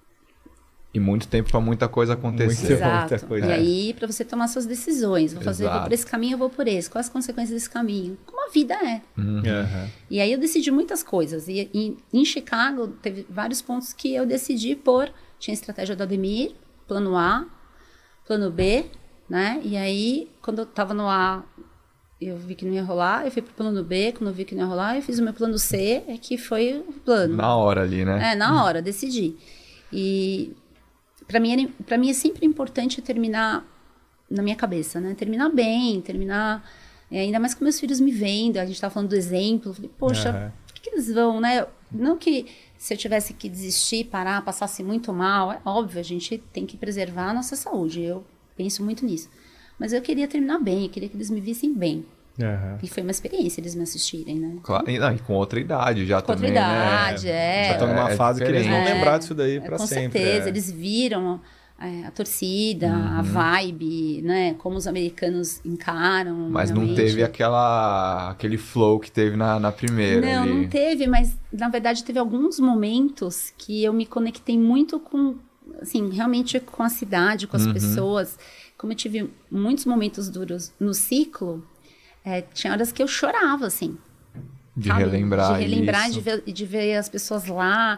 S1: E muito tempo pra muita coisa acontecer.
S2: Muito.
S3: Exato.
S2: muita coisa.
S3: E
S2: É.
S3: aí, para você tomar suas decisões. Vou fazer, vou
S1: Exato.
S3: por esse caminho, eu vou por esse. Quais as consequências desse caminho? Como a vida é.
S1: Uhum.
S2: Aham.
S3: E aí eu decidi muitas coisas. E, e em Chicago, teve vários pontos que eu decidi por... Tinha a estratégia do Ademir, plano A, plano B, né? E aí, quando eu tava no A, eu vi que não ia rolar, eu fui pro plano B, quando eu vi que não ia rolar, eu fiz o meu plano C, é que foi o plano.
S1: Na hora ali, né?
S3: É, na hora, decidi. E para mim, era- pra mim é sempre importante terminar na minha cabeça, né? Terminar bem, terminar... é, ainda mais com meus filhos me vendo, a gente tava falando do exemplo, eu falei, poxa,
S2: Aham.
S3: por que, que eles vão, né? Não que se eu tivesse que desistir, parar, passasse muito mal, é óbvio, a gente tem que preservar a nossa saúde, eu penso muito nisso. Mas eu queria terminar bem, eu queria que eles me vissem bem.
S2: Aham.
S3: E foi uma experiência eles me assistirem, né?
S1: Claro, e, não, e com outra idade já
S3: Com outra
S1: também,
S3: idade,
S1: né?
S3: é.
S2: Já estão numa
S1: É
S2: fase que eles vão
S1: diferente.
S2: lembrar disso daí
S3: É,
S2: pra
S3: com
S2: sempre.
S3: certeza,
S2: é.
S3: eles viram é, a torcida,
S1: Uhum.
S3: a vibe, né? Como os americanos encaram.
S1: Mas não
S3: realmente.
S1: teve aquela, aquele flow que teve na, na primeira
S3: Não,
S1: ali.
S3: não teve, mas na verdade teve alguns momentos que eu me conectei muito com, assim, realmente com a cidade, com as
S1: Uhum.
S3: pessoas. Como eu tive muitos momentos duros no ciclo, é, tinha horas que eu chorava, assim.
S1: De
S3: sabe?
S1: relembrar
S3: De relembrar
S1: isso.
S3: de ver, de ver as pessoas lá.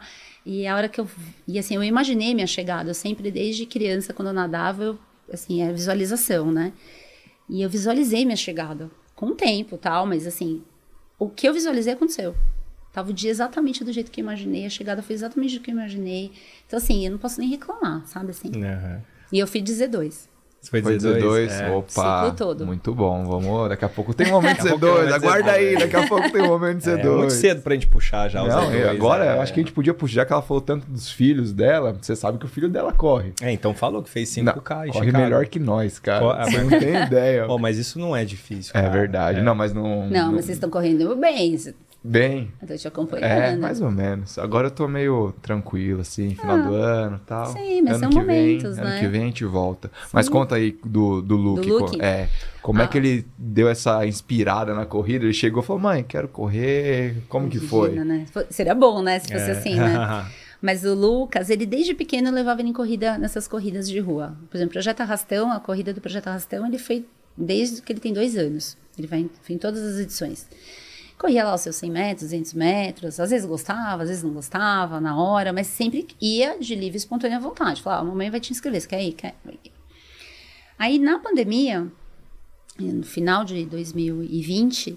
S3: e a hora que eu... E assim, eu imaginei minha chegada. Eu sempre, desde criança, quando eu nadava, eu, assim, é visualização, né? E eu visualizei minha chegada. Com o tempo e tal, mas assim... O que eu visualizei aconteceu. Tava o dia exatamente do jeito que eu imaginei. A chegada foi exatamente do que eu imaginei. Então, assim, eu não posso nem reclamar, sabe assim?
S2: Uhum.
S3: E eu fui de Z dois.
S2: Você foi de Z dois?
S1: É. Opa,
S3: ciclo todo.
S1: Muito bom. Vamos, daqui a pouco tem um momento de Z dois. Aguarda aí, daqui a pouco tem um momento de Z dois.
S2: É muito cedo pra gente puxar já os
S1: Não,
S2: Z dois.
S1: agora,
S2: é...
S1: eu acho que a gente podia puxar, já que ela falou tanto dos filhos dela. Você sabe que o filho dela corre.
S2: É, então falou que fez cinco K
S1: não,
S2: e
S1: corre
S2: Chicago.
S1: melhor que nós, cara.
S2: Co-
S1: Você não tem ideia.
S2: Oh, mas isso não é difícil,
S1: É
S2: cara.
S1: verdade.
S2: É.
S1: Não, mas não...
S3: Não,
S1: não...
S3: mas vocês estão correndo bem.
S1: Bem.
S3: Eu tô te acompanhando.
S1: É, mais ou menos. Agora eu tô meio tranquilo, assim, final
S3: Ah,
S1: do ano e tal.
S3: sim, mas
S1: ano
S3: são
S1: que
S3: momentos,
S1: vem,
S3: né?
S1: Ano que vem a gente volta. Mas conta aí do, do Luke.
S3: Do Luke?
S1: Co- É, como
S3: Ah.
S1: é que ele deu essa inspirada na corrida? Ele chegou e falou, mãe, quero correr. Como que foi?
S3: Imagina, né? Foi- Seria bom, né? Se fosse
S2: É.
S3: assim, né? Mas o Lucas, ele desde pequeno levava ele em corrida, nessas corridas de rua. Por exemplo, Projeto Arrastão, a corrida do Projeto Arrastão, ele foi desde que ele tem dois anos. Ele vai em, foi em todas as edições. Corria lá os seus cem metros, duzentos metros, às vezes gostava, às vezes não gostava, na hora, mas sempre ia de livre e espontânea vontade. Falava, a mamãe vai te inscrever, você quer ir? Quer ir? Aí, na pandemia, no final de dois mil e vinte,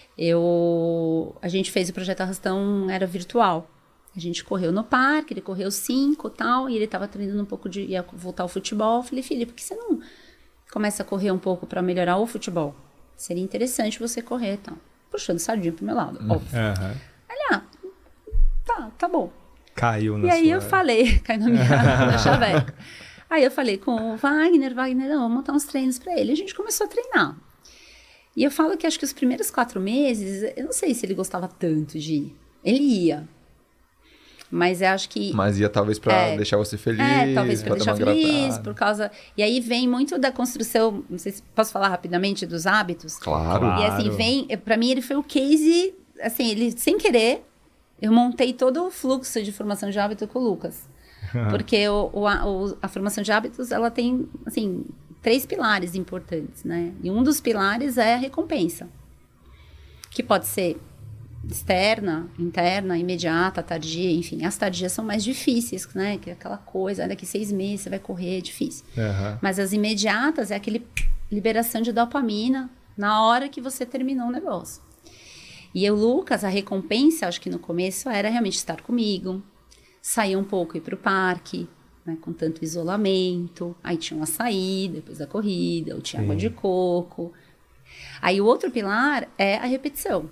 S3: eu, a gente fez o Projeto Arrastão, era virtual. A gente correu no parque, ele correu cinco e tal, e ele estava treinando um pouco de... ia voltar ao futebol. Eu falei, filho, por que você não começa a correr um pouco para melhorar o futebol? Seria interessante você correr e tal. Puxando sardinha pro meu lado, óbvio.
S2: Uhum.
S3: Aí, ah, tá, tá bom.
S2: Caiu na
S3: E aí
S2: sua...
S3: eu falei, caiu na minha na chaveca. Aí eu falei com o Wagner, Wagner, não, vou montar uns treinos pra ele. A gente começou a treinar. E eu falo que acho que os primeiros quatro meses, eu não sei se ele gostava tanto de ir. Ele ia. Mas eu acho que...
S1: Mas ia talvez pra
S3: É.
S1: deixar você feliz.
S3: É, talvez pra
S1: dar
S3: deixar
S1: uma
S3: feliz,
S1: agradada.
S3: por causa... E aí vem muito da construção, não sei se posso falar rapidamente dos hábitos.
S1: Claro.
S2: Claro.
S3: E assim, vem... Pra mim ele foi o case, assim, ele sem querer, eu montei todo o fluxo de formação de hábito com o Lucas. Porque o, o, a, o, a formação de hábitos, ela tem, assim, três pilares importantes, né? E um dos pilares é a recompensa. Que pode ser externa, interna, imediata, tardia, enfim. As tardias são mais difíceis, né? Que é aquela coisa, daqui seis meses você vai correr, é difícil.
S2: Uhum.
S3: Mas as imediatas é aquele liberação de dopamina na hora que você terminou o negócio. E o Lucas, a recompensa, acho que no começo era realmente estar comigo, sair um pouco e ir pro parque, né, com tanto isolamento. Aí tinha uma saída depois da corrida, ou tinha
S2: Sim.
S3: água de coco. Aí o outro pilar é a repetição.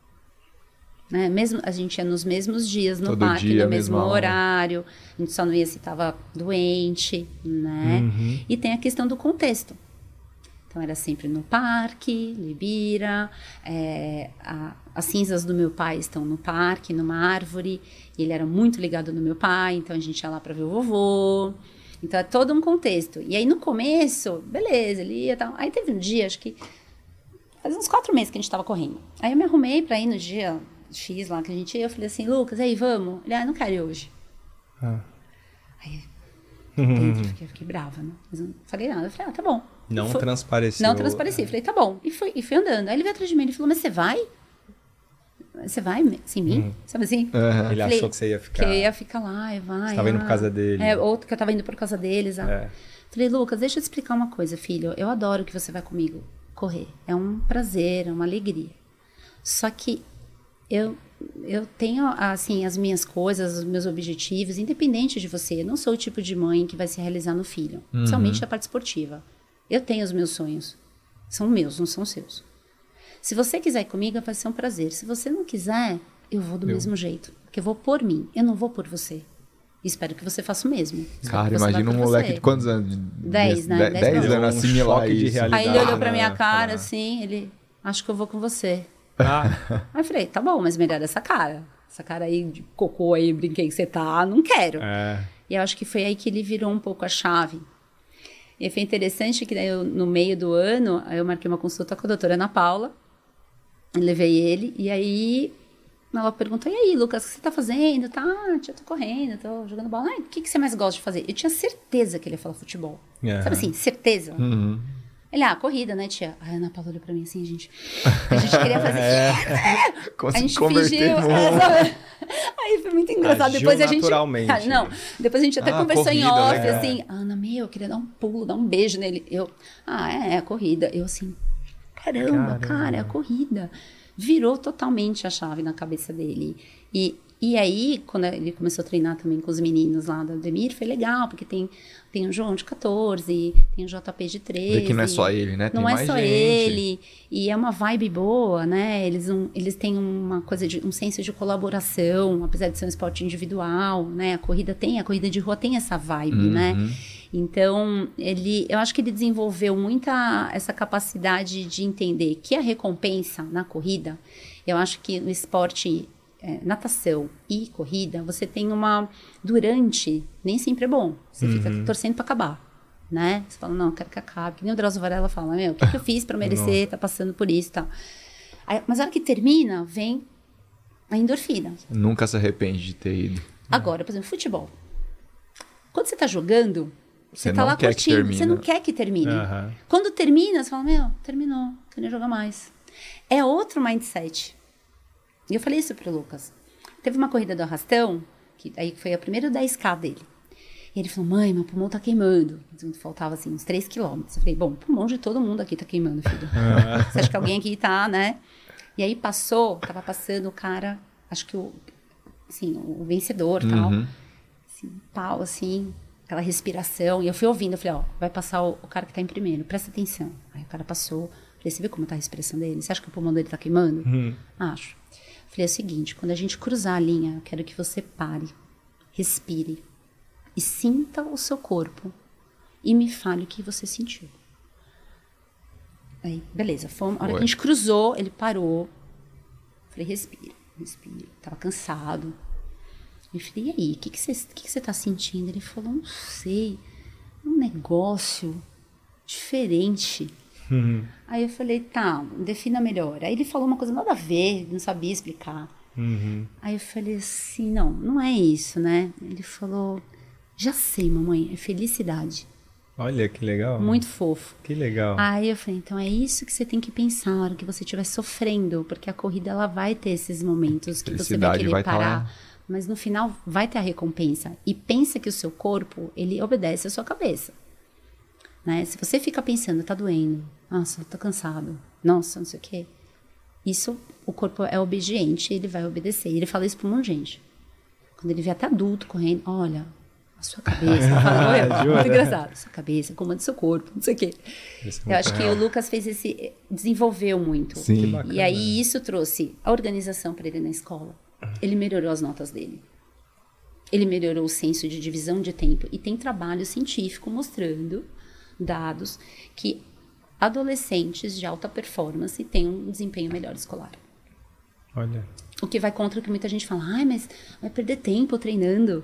S3: Né? Mesmo, a gente ia nos mesmos dias no
S1: Todo
S3: parque,
S1: dia,
S3: no mesmo
S1: mesma hora.
S3: horário. A gente só não ia se estava doente, né?
S2: Uhum.
S3: E tem a questão do contexto. Então, era sempre no parque, Libira, é, a, as cinzas do meu pai estão no parque, numa árvore. Ele era muito ligado no meu pai, então a gente ia lá para ver o vovô. Então, é todo um contexto. E aí, no começo, beleza, ele ia e tal. Aí teve um dia, acho que faz uns quatro meses que a gente estava correndo. Aí eu me arrumei para ir no dia X lá que a gente ia. Eu falei assim, Lucas, aí, vamos? Ele, ah, não quero ir hoje.
S2: Ah.
S3: Aí, dentro, fiquei, fiquei brava, né? Mas eu não falei nada. Eu falei, ah, tá bom.
S2: Não
S3: Foi-
S2: transpareceu.
S3: Não transpareci. Eu falei, tá bom. E fui, e fui andando. Aí ele veio atrás de mim. Ele falou, mas você vai? Você vai sem mim?
S2: Uhum.
S3: Sabe assim?
S1: Aham.
S2: Ele
S3: Falei
S2: achou que você ia ficar...
S3: Que eu ia ficar lá, e vai.
S2: Você tava indo
S3: ah.
S2: por causa dele.
S3: É, outro que eu tava indo por causa deles. Ah.
S2: É.
S3: Falei, Lucas, deixa eu te explicar uma coisa, filho. Eu adoro que você vai comigo correr. É um prazer, é uma alegria. Só que eu, eu tenho, assim, as minhas coisas, os meus objetivos, independente de você. Eu não sou o tipo de mãe que vai se realizar no filho.
S1: Uhum.
S3: Principalmente a parte esportiva. Eu tenho os meus sonhos. São meus, não são seus. Se você quiser ir comigo, vai ser um prazer. Se você não quiser, eu vou do
S1: Eu-
S3: mesmo jeito. Porque eu vou por mim, eu não vou por você. Espero que você faça o mesmo. Espero
S1: Cara,
S3: que você
S1: imagina
S3: vá
S1: um
S3: por
S1: moleque
S3: você.
S1: de quantos anos? De-
S3: Dez, né?
S1: de-
S3: Dez
S1: Dez
S3: pra
S1: anos
S2: um
S1: assimilar
S2: choque de
S1: isso.
S2: realidade.
S3: Aí ele olhou pra
S2: né?
S3: minha cara,
S2: Falar.
S3: assim, ele... Acho que eu vou com você.
S2: Ah,
S3: Aí eu falei, tá bom, mas melhor essa cara. Essa cara aí de cocô aí, brinquei que você tá, não quero.
S2: é.
S3: E eu acho que foi aí que ele virou um pouco a chave. E foi interessante que daí eu, no meio do ano, aí eu marquei uma consulta com a doutora Ana Paula, levei ele, e aí ela perguntou, e aí, Lucas, o que você tá fazendo? Tá, tia, tô correndo, tô jogando bola. Ah, o que, que você mais gosta de fazer? Eu tinha certeza que ele ia falar futebol.
S2: Aham.
S3: Sabe assim, certeza.
S1: Uhum.
S3: Ele, ah, corrida, né, tia? Aí a Ana Paula olhou pra mim assim, gente. A gente queria fazer.
S1: É.
S3: A gente
S1: Converter
S3: fingiu.
S1: no-
S3: É, aí foi muito engraçado.
S2: Agiu
S3: Depois a gente.
S2: naturalmente.
S3: Ah, não, depois a gente até
S1: Ah,
S3: conversou em
S1: corrida,
S3: off,
S1: legal.
S3: assim. Ana, meu, eu queria dar um pulo, dar um beijo nele. Eu, ah, é, é a corrida. Eu assim, caramba,
S2: Caramba.
S3: cara, é a corrida. Virou totalmente a chave na cabeça dele. E. E aí, quando ele começou a treinar também com os meninos lá da Ademir, foi legal, porque tem, tem o João de catorze, tem o J P de treze.
S1: Vê que não é só ele, né? Tem
S3: Não é
S1: mais
S3: só
S1: gente.
S3: ele. E é uma vibe boa, né? Eles, um, eles têm uma coisa de um senso de colaboração, apesar de ser um esporte individual, né? A corrida tem, a corrida de rua tem essa vibe,
S1: Uhum.
S3: né? Então, ele, eu acho que ele desenvolveu muita essa capacidade de entender que a recompensa na corrida, eu acho que no esporte é, natação e corrida, você tem uma... Durante, nem sempre é bom. Você fica torcendo para acabar, né? Você fala, não, eu quero que acabe. Que nem o Drauzio Varela fala, meu, o que, que eu fiz para merecer, tá passando por isso e tal. Aí, mas a hora que termina, vem a endorfina.
S1: Nunca se arrepende de ter ido.
S3: Agora, por exemplo, futebol. Quando você tá jogando, você,
S1: Você
S3: tá
S1: não
S3: lá
S1: quer que
S3: curtindo,
S1: termine.
S3: você não quer que termine.
S2: Aham.
S3: Quando termina, você fala, meu, terminou, queria jogar mais. É outro mindset. E eu falei isso pro Lucas. Teve uma corrida do arrastão, que aí foi a primeira dez K dele. E ele falou, mãe, meu pulmão tá queimando. Faltava, assim, uns três quilômetros. Eu falei, bom, o pulmão de todo mundo aqui tá queimando, filho. Você acha que alguém aqui tá, né? E aí passou, tava passando o cara, acho que o, assim, o vencedor e tal.
S1: Uhum.
S3: Assim, pau, assim, aquela respiração. E eu fui ouvindo, eu falei, ó, vai passar o, o cara que tá em primeiro, presta atenção. Aí o cara passou. Falei, você viu como tá a respiração dele? Você acha que o pulmão dele tá queimando?
S2: Uhum.
S3: Acho. Falei, é o seguinte, quando a gente cruzar a linha, eu quero que você pare, respire e sinta o seu corpo e me fale o que você sentiu. Aí, beleza, fomos, a hora
S1: Oi.
S3: que a gente cruzou, ele parou. Falei, respira, respira. Tava cansado. Eu falei, e aí, o que, que, você, que, que você tá sentindo? Ele falou, não sei, um negócio diferente.
S2: Uhum.
S3: Aí eu falei, tá, defina melhor. Aí ele falou uma coisa nada a ver, não sabia explicar.
S2: Uhum.
S3: Aí eu falei assim, não, não é isso, né? Ele falou, já sei, mamãe, é felicidade.
S2: Olha que legal.
S3: Muito fofo.
S2: Que legal.
S3: Aí eu falei, então é isso que você tem que pensar na hora que você estiver sofrendo, porque a corrida ela vai ter esses momentos que você vai
S1: Felicidade
S3: querer
S1: vai tá
S3: parar,
S1: lá.
S3: mas no final vai ter a recompensa. E pensa que o seu corpo, ele obedece à sua cabeça. Né? Se você fica pensando, tá doendo, nossa, tô cansado, nossa, não sei o quê. Isso, o corpo é obediente, ele vai obedecer. E ele fala isso pra um monte de gente. Quando ele vê até adulto correndo, olha, a sua cabeça, fala, eu,
S2: Jura?
S3: muito engraçado, a sua cabeça, comanda o seu corpo, não sei o quê.
S2: Isso é
S3: Eu
S2: muito
S3: acho que
S2: legal.
S3: o Lucas fez esse, desenvolveu muito.
S1: Sim.
S2: Que bacana.
S3: E aí isso trouxe a organização para ele na escola. Ele melhorou as notas dele. Ele melhorou o senso de divisão de tempo. E tem trabalho científico mostrando dados que adolescentes de alta performance têm um desempenho melhor escolar.
S2: Olha.
S3: O que vai contra o que muita gente fala, ai, mas vai perder tempo treinando.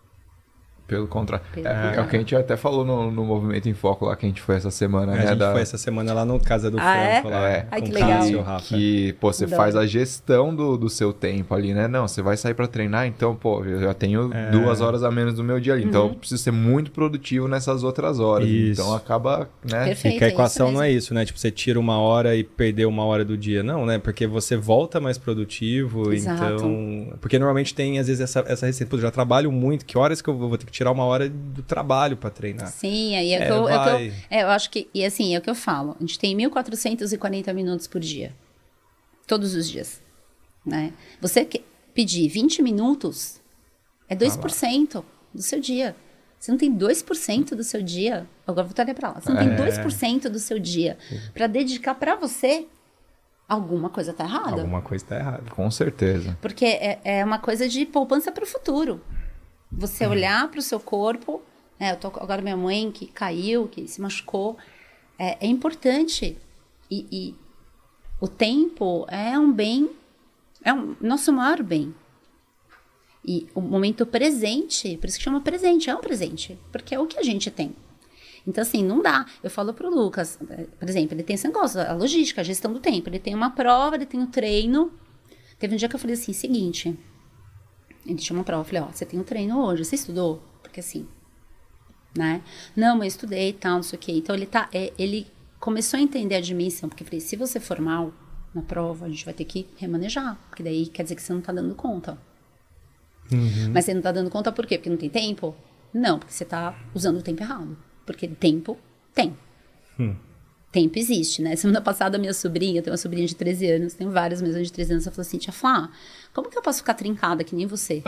S1: Pelo contrário.
S3: Pelo
S1: É, é
S3: contrário.
S1: o que a gente até falou no, no Movimento em Foco lá que a gente foi essa semana,
S2: A
S1: né?
S2: gente
S1: da-
S2: foi essa semana lá no Casa do
S3: Ah, é?
S2: Franco. Lá,
S1: É.
S3: Ai,
S2: com
S3: que
S2: o
S3: legal.
S2: Cássio,
S1: Que,
S2: o Rafa.
S1: que, pô, você
S3: Adoro.
S1: faz a gestão do, do seu tempo ali, né? Não, você vai sair pra treinar, então, pô, eu já tenho
S2: É.
S1: duas horas a menos do meu dia ali. Então,
S3: Uhum.
S1: eu preciso ser muito produtivo nessas outras horas.
S2: Isso.
S1: Então, acaba, né?
S3: Perfeito.
S2: E que a
S3: é isso
S2: equação não é
S3: mesmo.
S2: isso, né? Tipo, você tira uma hora e perdeu uma hora do dia. Não, né? Porque você volta mais produtivo,
S3: Exato.
S2: então... Porque normalmente tem, às vezes, essa, essa receita. Pô, eu já trabalho muito, que horas que eu vou vou ter que tirar uma hora do trabalho pra treinar?
S3: Sim, aí é,
S2: É,
S3: que eu, é que
S2: vai.
S3: eu, é, eu acho que, e assim, é o que eu falo, a gente tem mil quatrocentos e quarenta minutos por dia, todos os dias, né? Você que pedir vinte minutos é dois por cento do seu dia. Você não tem dois por cento do seu dia, agora voltaria para lá, você não tem
S2: É.
S3: dois por cento do seu dia para dedicar para você, alguma coisa tá errada.
S2: Alguma coisa tá errada.
S1: Com certeza.
S3: Porque é, é uma coisa de poupança para o futuro. Você olhar para o seu corpo, né, eu tô agora minha mãe que caiu, que se machucou, é, é importante. E, e o tempo é um bem, é um nosso maior bem. E o momento presente, por isso que chama presente, é um presente, porque é o que a gente tem. Então, assim, não dá. Eu falo pro Lucas, por exemplo, ele tem esse negócio, a logística, a gestão do tempo. Ele tem uma prova, ele tem um treino. Teve um dia que eu falei assim, seguinte, ele tinha uma prova, eu falei, ó, você tem um treino hoje, você estudou? Porque assim, né? Não, mas eu estudei e tal, não sei o quê. Então, ele tá, é, ele começou a entender a dimensão, porque eu falei, se você for mal na prova, a gente vai ter que remanejar, porque daí quer dizer que você não tá dando conta.
S2: Uhum.
S3: Mas você não tá dando conta por quê? Porque não tem tempo? Não, porque você tá usando o tempo errado. Porque tempo tem.
S2: Hum.
S3: Tempo existe, né? Semana passada, minha sobrinha, eu tenho uma sobrinha de treze anos, tenho várias mesmas de treze anos, ela falou assim, tia Flá, como que eu posso ficar trincada que nem você?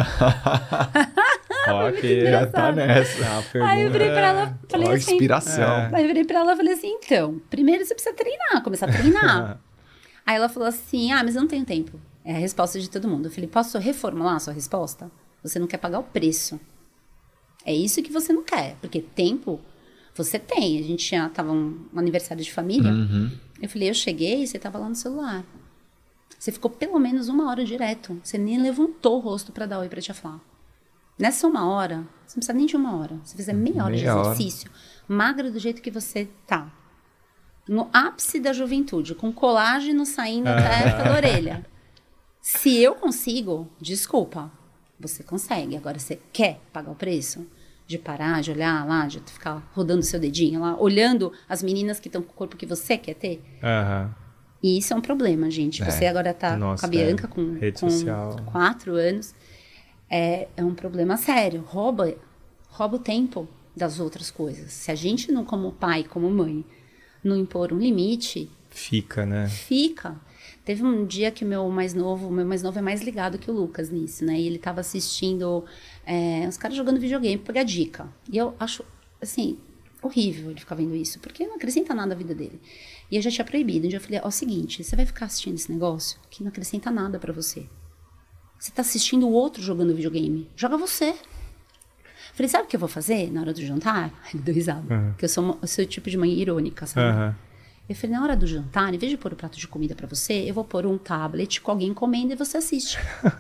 S2: Ok,
S1: já tá nessa.
S2: Ah,
S3: Aí eu virei pra ela, falei
S1: Ó,
S3: assim...
S1: inspiração.
S3: É. Aí eu virei pra ela e falei assim, então, primeiro você precisa treinar, começar a treinar. Aí ela falou assim, ah, mas eu não tenho tempo. É a resposta de todo mundo. Eu falei, posso reformular a sua resposta? Você não quer pagar o preço. É isso que você não quer, porque tempo... Você tem, a gente já tava um, um aniversário de família.
S1: Uhum.
S3: Eu falei, eu cheguei e você tava lá no celular. Você ficou pelo menos uma hora direto. Você nem levantou o rosto pra dar oi pra tia Flá. Nessa uma hora, você não precisa nem de uma hora. Se fizer meia hora
S1: meia
S3: de
S1: hora.
S3: exercício, magra do jeito que você tá, no ápice da juventude, com colágeno saindo até pela orelha. Se eu consigo, desculpa, você consegue. Agora, você quer pagar o preço? De parar, de olhar lá, de ficar rodando seu dedinho lá, olhando as meninas que estão com o corpo que você quer ter.
S2: Aham.
S3: E isso é um problema, gente.
S1: É.
S3: Você agora tá
S2: Nossa,
S3: com a Bianca
S2: é.
S3: com,
S2: Rede
S3: com
S2: social.
S3: quatro anos. É, é um problema sério. Rouba, rouba o tempo das outras coisas. Se a gente não, como pai, como mãe, não impor um limite...
S2: Fica, né?
S3: Fica. Teve um dia que o meu mais novo, o meu mais novo é mais ligado que o Lucas nisso, né? E ele tava assistindo é, os caras jogando videogame pra pegar dica. E eu acho, assim, horrível ele ficar vendo isso, porque não acrescenta nada à vida dele. E eu já tinha proibido. Um dia eu falei, ó, é o seguinte, você vai ficar assistindo esse negócio que não acrescenta nada pra você. Você tá assistindo o outro jogando videogame. Joga você. Falei, sabe o que eu vou fazer na hora do jantar? Ele deu risada.
S2: Uhum.
S3: Porque eu sou, uma, eu sou o tipo de mãe irônica, sabe?
S2: Aham.
S3: Eu falei, na hora do jantar, em vez de pôr o prato de comida pra você, eu vou pôr um tablet com alguém comendo e você assiste.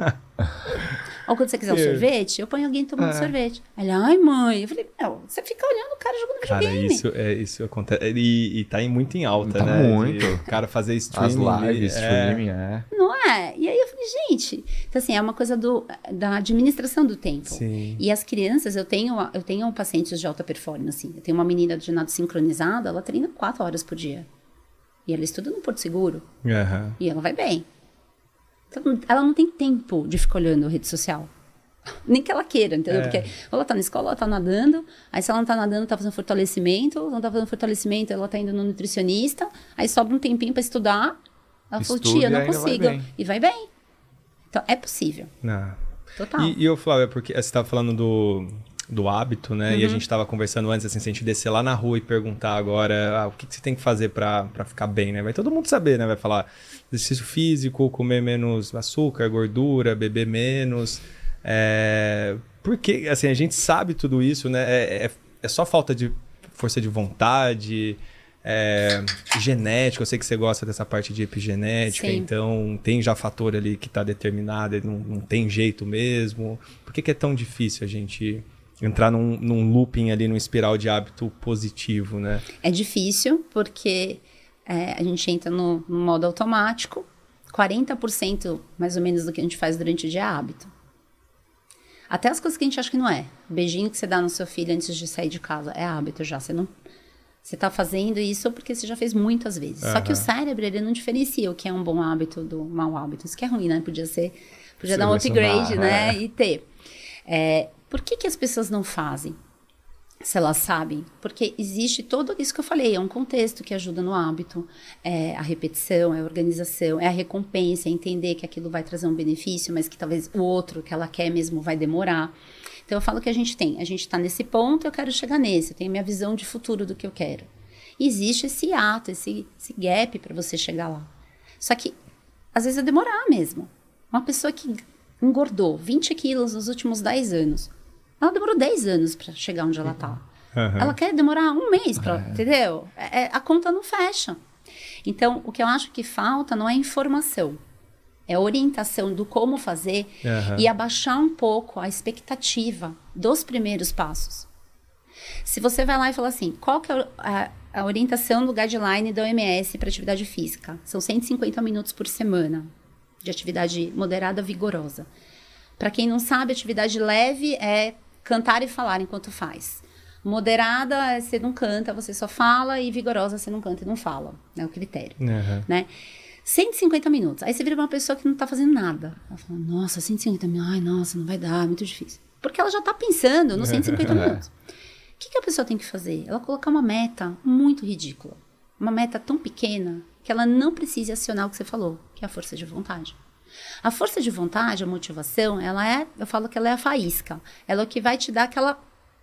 S3: Ou quando você quiser um sorvete, eu ponho alguém tomando
S1: É.
S3: sorvete. Aí ele, ai mãe. Eu falei, não, você fica olhando o cara jogando
S2: Cara,
S3: videogame.
S2: isso, é, isso acontece. E, e tá em- muito em alta,
S1: Tá
S2: né?
S1: muito.
S2: De o cara fazer
S1: As
S2: streaming.
S1: lives,
S2: é,
S1: streaming, é.
S3: Não é? E aí eu falei, gente, então assim, é uma coisa do, da administração do tempo.
S2: Sim.
S3: E as crianças, eu tenho, eu tenho pacientes de alta performance. Eu tenho uma menina de ginásio sincronizado, ela treina quatro horas por dia. E ela estuda no Porto Seguro.
S2: Aham.
S3: E ela vai bem. Então, ela não tem tempo de ficar olhando rede social. Nem que ela queira, entendeu?
S2: É.
S3: Porque ou ela tá na escola, ela tá nadando. Aí se ela não tá nadando, tá fazendo fortalecimento. Ou não tá fazendo fortalecimento, ela tá indo no nutricionista. Aí sobra um tempinho pra estudar. Ela
S1: Estuda
S3: falou, tia, eu
S1: e
S3: não
S1: ainda vai
S3: consigo.
S1: bem.
S3: E vai bem. Então, é possível.
S2: Não.
S3: Total.
S2: E, e eu, Flávia, porque você estava falando do, do hábito, né?
S3: Uhum.
S2: E a gente estava conversando antes, assim, se a gente descer lá na rua e perguntar agora ah, o que, que você tem que fazer para ficar bem, né? Vai todo mundo saber, né? Vai falar exercício físico, comer menos açúcar, gordura, beber menos. É... Porque, assim, a gente sabe tudo isso, né? É, é, é só falta de força de vontade... É, genético, eu sei que você gosta dessa parte de epigenética,
S3: Sim.
S2: então tem já fator ali que está determinado, não, não tem jeito mesmo. Por que, que é tão difícil a gente entrar num, num looping ali, num espiral de hábito positivo, né?
S3: É difícil, porque é, a gente entra no, no modo automático. quarenta por cento mais ou menos do que a gente faz durante o dia é hábito. Até as coisas que a gente acha que não é. O beijinho que você dá no seu filho antes de sair de casa é hábito já. Você não... Você tá fazendo isso porque você já fez muitas vezes. Uhum. Só que o cérebro, ele não diferencia o que é um bom hábito do mau hábito. Isso que é ruim, né? Podia ser... Podia dar um upgrade, né?
S1: É.
S3: E ter. É, por que que as pessoas não fazem? Se elas sabem. Porque existe tudo isso que eu falei. É um contexto que ajuda no hábito. É a repetição, é a organização, é a recompensa, é entender que aquilo vai trazer um benefício, mas que talvez o outro que ela quer mesmo vai demorar. Então, eu falo que a gente tem, a gente está nesse ponto, eu quero chegar nesse, eu tenho minha visão de futuro do que eu quero. E existe esse ato, esse, esse gap para você chegar lá. Só que, às vezes, é demorar mesmo. Uma pessoa que engordou vinte quilos nos últimos dez anos, ela demorou dez anos para chegar onde ela está.
S2: Uhum.
S3: Ela quer demorar um mês, pra, é. entendeu? É, a conta não fecha. Então, o que eu acho que falta não é informação. É orientação do como fazer uhum. e abaixar um pouco a expectativa dos primeiros passos. Se você vai lá e fala assim, qual que é a, a orientação do guideline da O M S para atividade física? São cento e cinquenta minutos por semana de atividade moderada vigorosa. Para quem não sabe, atividade leve é cantar e falar enquanto faz. Moderada é você não canta, você só fala, e vigorosa você não canta e não fala. É o critério,
S2: Uhum.
S3: né? cento e cinquenta minutos. Aí você vira uma pessoa que não tá fazendo nada. Ela fala, nossa, cento e cinquenta minutos, ai, nossa, não vai dar, é muito difícil. Porque ela já tá pensando nos cento e cinquenta minutos. O que, que a pessoa tem que fazer? Ela colocar uma meta muito ridícula. Uma meta tão pequena que ela não precise acionar o que você falou, que é a força de vontade. A força de vontade, a motivação, ela é, eu falo que ela é a faísca. Ela é o que vai te dar aquela,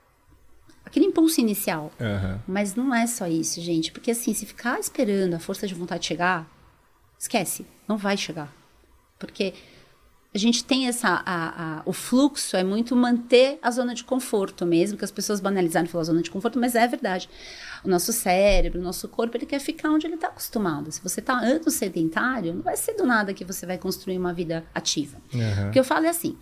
S3: aquele impulso inicial.
S2: Uhum.
S3: Mas não é só isso, gente. Porque assim, se ficar esperando a força de vontade chegar, esquece, não vai chegar. Porque a gente tem essa... A, a, o fluxo é muito manter a zona de conforto mesmo, que as pessoas banalizaram e falaram zona de conforto, mas é verdade. O nosso cérebro, o nosso corpo, ele quer ficar onde ele está acostumado. Se você está anos sedentário, não vai ser do nada que você vai construir uma vida ativa.
S2: Uhum.
S3: O que eu falo é assim,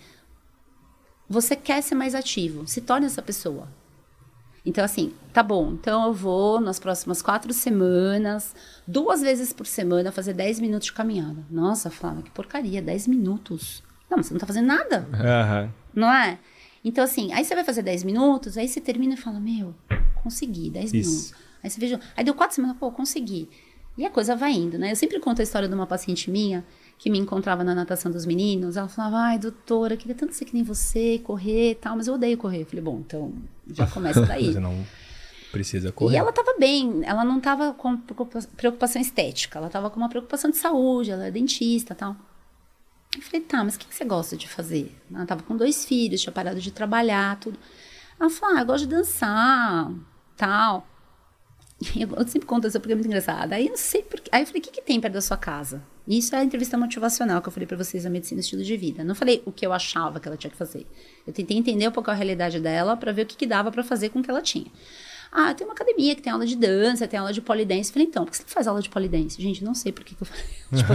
S3: você quer ser mais ativo, se torne essa pessoa. Então, assim, tá bom, então eu vou nas próximas quatro semanas, duas vezes por semana, fazer dez minutos de caminhada. Nossa, Flávia, que porcaria, dez minutos. Não, mas você não tá fazendo nada,
S2: Uhum.
S3: não é? Então, assim, aí você vai fazer dez minutos, aí você termina e fala, meu, consegui, dez minutos. Aí você veja, aí deu quatro semanas, pô, consegui. E a coisa vai indo, né? Eu sempre conto a história de uma paciente minha, que me encontrava na natação dos meninos, ela falava, ai, doutora, eu queria tanto ser que nem você, correr e tal, mas eu odeio correr. Eu falei, bom, então já começa daí.
S2: Você não precisa correr.
S3: E ela estava bem, ela não estava com preocupação estética, ela estava com uma preocupação de saúde, ela é dentista e tal. Eu falei, tá, mas o que, que você gosta de fazer? Ela estava com dois filhos, tinha parado de trabalhar, tudo. Ela falou, ah, eu gosto de dançar, tal. Eu, eu sempre conto isso porque é muito engraçado. Aí eu não sei porquê. Aí eu falei, o que, que tem perto da sua casa? Isso é a entrevista motivacional que eu falei pra vocês, a medicina e estilo de vida. Não falei o que eu achava que ela tinha que fazer. Eu tentei entender um pouco a realidade dela pra ver o que, que dava pra fazer com o que ela tinha. Ah, tem uma academia que tem aula de dança, tem aula de polidense. Eu falei, então, por que você não faz aula de polidense? Gente, não sei por que, que eu falei. Tipo,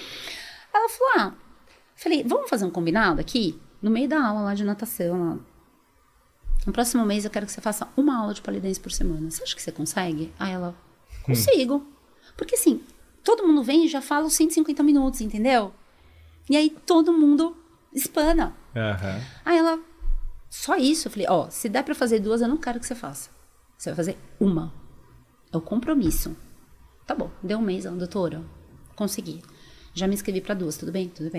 S3: ela falou, ah, falei, vamos fazer um combinado aqui? No meio da aula lá de natação, lá. No próximo mês eu quero que você faça uma aula de polidense por semana. Você acha que você consegue? Aí ela, consigo. Hum. Porque assim, todo mundo vem e já fala os cento e cinquenta minutos, entendeu? E aí todo mundo espana.
S2: Uhum.
S3: Aí ela, só isso? Eu falei, ó, se der pra fazer duas, eu não quero que você faça. Você vai fazer uma. É o compromisso. Tá bom, deu um mês, ela, doutora, consegui. Já me inscrevi pra duas, tudo bem? Tudo bem.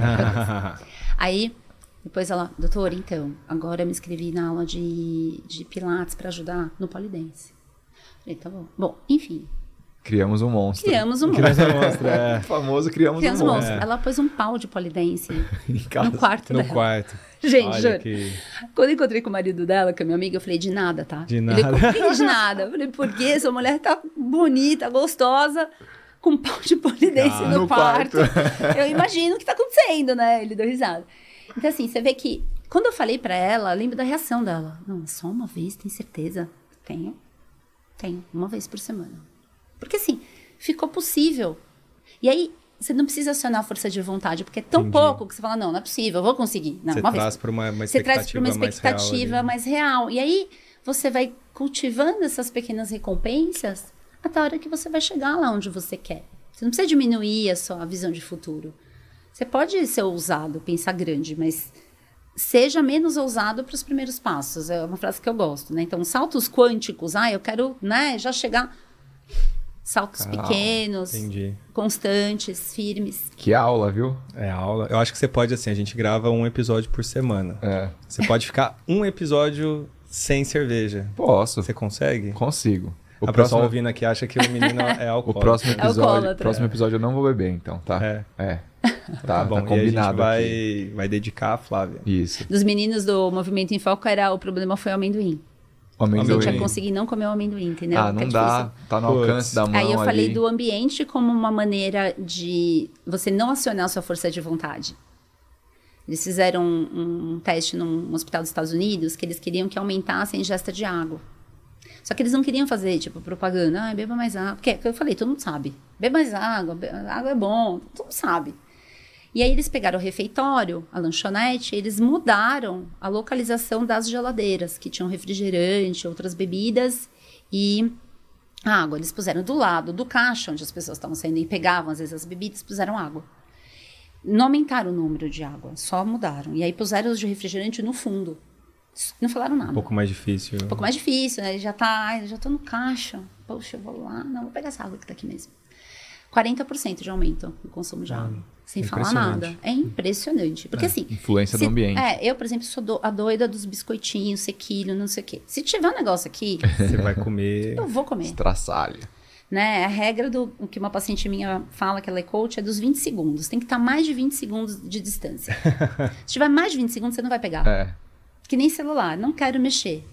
S3: Aí... Depois ela, doutora, então, agora eu me inscrevi na aula de, de pilates para ajudar no polidense. Falei, tá bom. Bom, enfim.
S1: Criamos um monstro.
S3: Criamos um monstro.
S2: Criamos um monstro, é.
S1: O famoso criamos,
S3: criamos
S1: um
S3: um
S1: monstro.
S3: monstro. É. Ela pôs um pau de polidense
S1: casa,
S3: no quarto
S2: no
S3: dela.
S2: No quarto.
S3: Gente,
S2: olha
S3: juro.
S2: Que...
S3: Quando eu encontrei com o marido dela, que é minha amiga, eu falei, de nada, tá?
S2: De nada.
S3: Ele falou, de nada. Eu falei, por quê? Sua mulher tá bonita, gostosa, com um pau de polidense ah, no, no quarto. quarto. Eu imagino o que tá acontecendo, né? Ele deu risada. Então, assim, você vê que quando eu falei pra ela, lembro da reação dela. Não, só uma vez, tem certeza? Tenho. Tenho. Uma vez por semana. Porque assim, ficou possível. E aí, você não precisa acionar a força de vontade, porque é tão Entendi. pouco que você fala, não, não é possível, eu vou conseguir. Não,
S2: você
S3: uma
S2: traz
S3: vez.
S2: para uma, uma
S3: você traz para uma expectativa
S2: mais real,
S3: mais real. E aí, você vai cultivando essas pequenas recompensas até a hora que você vai chegar lá onde você quer. Você não precisa diminuir a sua visão de futuro. Você pode ser ousado, pensar grande, mas... seja menos ousado para os primeiros passos. É uma frase que eu gosto, né? Então, saltos quânticos. Ah, eu quero, né, já chegar... Saltos ah, pequenos,
S2: entendi.
S3: Constantes, firmes.
S1: Que aula, viu?
S2: É aula. Eu acho que você pode, assim, a gente grava um episódio por semana.
S1: É.
S2: Você pode ficar um episódio sem cerveja.
S1: Posso.
S2: Você consegue?
S1: Consigo.
S2: O a próximo... pessoa ouvindo aqui acha que o menino é alcoólatra.
S1: O próximo episódio,
S3: alcoólatra.
S1: próximo episódio eu não vou beber, então, tá?
S2: É.
S1: É. Tá,
S2: tá bom,
S1: tá combinado.
S2: E a gente vai, vai dedicar a Flávia.
S1: Isso.
S3: Dos meninos do Movimento em Foco, era, o problema foi o amendoim.
S1: O amendoim.
S3: A gente já conseguiu não comer o amendoim, entendeu?
S1: Ah, não dá. Tá no Puts. alcance da mão.
S3: Aí eu
S1: ali.
S3: falei do ambiente como uma maneira de você não acionar a sua força de vontade. Eles fizeram um, um teste num hospital dos Estados Unidos que eles queriam que aumentasse a ingesta de água. Só que eles não queriam fazer, tipo, propaganda. Ah, beba mais água. Porque eu falei, todo mundo sabe. Beba mais água, água é bom, todo mundo sabe. E aí eles pegaram o refeitório, a lanchonete, eles mudaram a localização das geladeiras, que tinham refrigerante, outras bebidas e água. Eles puseram do lado do caixa, onde as pessoas estavam saindo e pegavam, às vezes, as bebidas, puseram água. Não aumentaram o número de água, só mudaram. E aí puseram os de refrigerante no fundo. Não falaram nada.
S2: Um pouco mais difícil.
S3: Um pouco mais difícil, né? Já tá, já tô no caixa. Poxa, eu vou lá. Não, vou pegar essa água que tá aqui mesmo. quarenta por cento de aumento no consumo de água. Ah, sem falar nada. É impressionante. Porque é, assim...
S1: Influência
S3: se,
S1: do ambiente.
S3: É, eu, por exemplo, sou do, a doida dos biscoitinhos, sequilho, não sei o quê. Se tiver um negócio aqui...
S2: Você vai comer...
S3: Eu vou comer.
S1: Estraçalha.
S3: Né? A regra do o que uma paciente minha fala, que ela é coach, é dos vinte segundos. Tem que estar mais de vinte segundos de distância. Se tiver mais de vinte segundos, você não vai pegar.
S1: É.
S3: Que nem celular. Não quero mexer.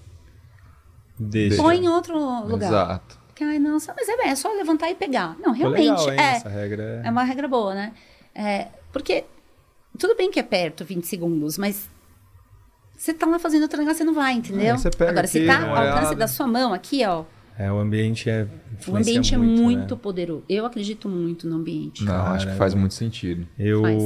S2: Deixa.
S3: Põe em outro lugar.
S1: Exato.
S3: Que, ai, nossa, mas é, bem, é só levantar e pegar. Não,
S2: Ficou
S3: realmente.
S2: legal, hein?
S3: é,
S2: Essa regra é...
S3: é uma regra boa, né? É, porque tudo bem que é perto, vinte segundos, mas você tá lá fazendo outro negócio, você não vai, entendeu?
S1: É, você pega
S3: Agora, se
S1: aqui,
S3: tá
S1: dá
S3: ao
S1: uma
S3: alcance
S1: olhada.
S3: da sua mão aqui, ó.
S2: É, o ambiente é...
S3: O ambiente é muito,
S2: muito né?
S3: poderoso. Eu acredito muito no ambiente.
S1: Não,
S2: Cara,
S1: acho que faz muito sentido.
S2: Eu...
S3: Faz.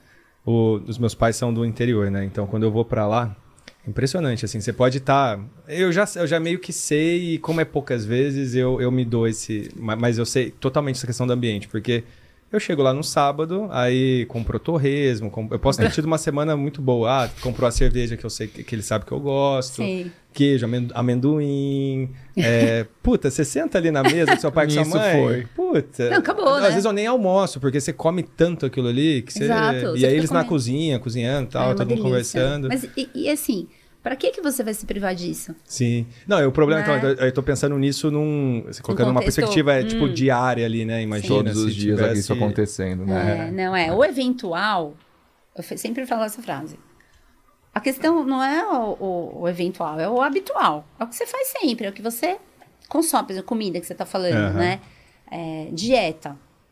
S2: O, os meus pais são do interior, né? Então, quando eu vou pra lá... Impressionante, assim, você pode estar... Tá, eu, já, eu já meio que sei, e como é poucas vezes, eu, eu me dou esse... Mas eu sei totalmente essa questão do ambiente, porque eu chego lá no sábado, aí comprou torresmo, comp... eu posso ter tido uma semana muito boa. Ah, comprou a cerveja que eu sei que, que ele sabe que eu gosto,
S3: Sim.
S2: queijo, amendoim... É... Puta, você senta ali na mesa do seu pai com sua
S1: Isso
S2: mãe...
S1: foi.
S2: Puta...
S3: Não, acabou,
S2: Às
S3: né?
S2: vezes eu nem almoço, porque você come tanto aquilo ali, que você...
S3: Exato,
S2: E
S3: você
S2: aí
S3: fica
S2: eles na
S3: comendo.
S2: cozinha, cozinhando e tal,
S3: É uma
S2: todo mundo
S3: delícia.
S2: conversando.
S3: Mas, e, e assim, pra que, que você vai se privar disso?
S2: Sim. Não, o problema,
S3: Né?
S2: então, eu- eu tô pensando nisso num... Você colocando numa
S3: contexto,
S2: perspectiva, é, tipo,
S3: hum.
S2: diária ali, né? Imagina
S1: Todos os
S2: se
S1: dias aqui isso
S2: tivesse-
S1: acontecendo, né?
S3: É, não é. O eventual, eu fe- sempre falo essa frase. A questão não é o, o- o eventual, é o habitual. É o que você faz sempre, é o que você consome, por exemplo, comida que você tá falando,
S2: Aham.
S3: né? É, dieta.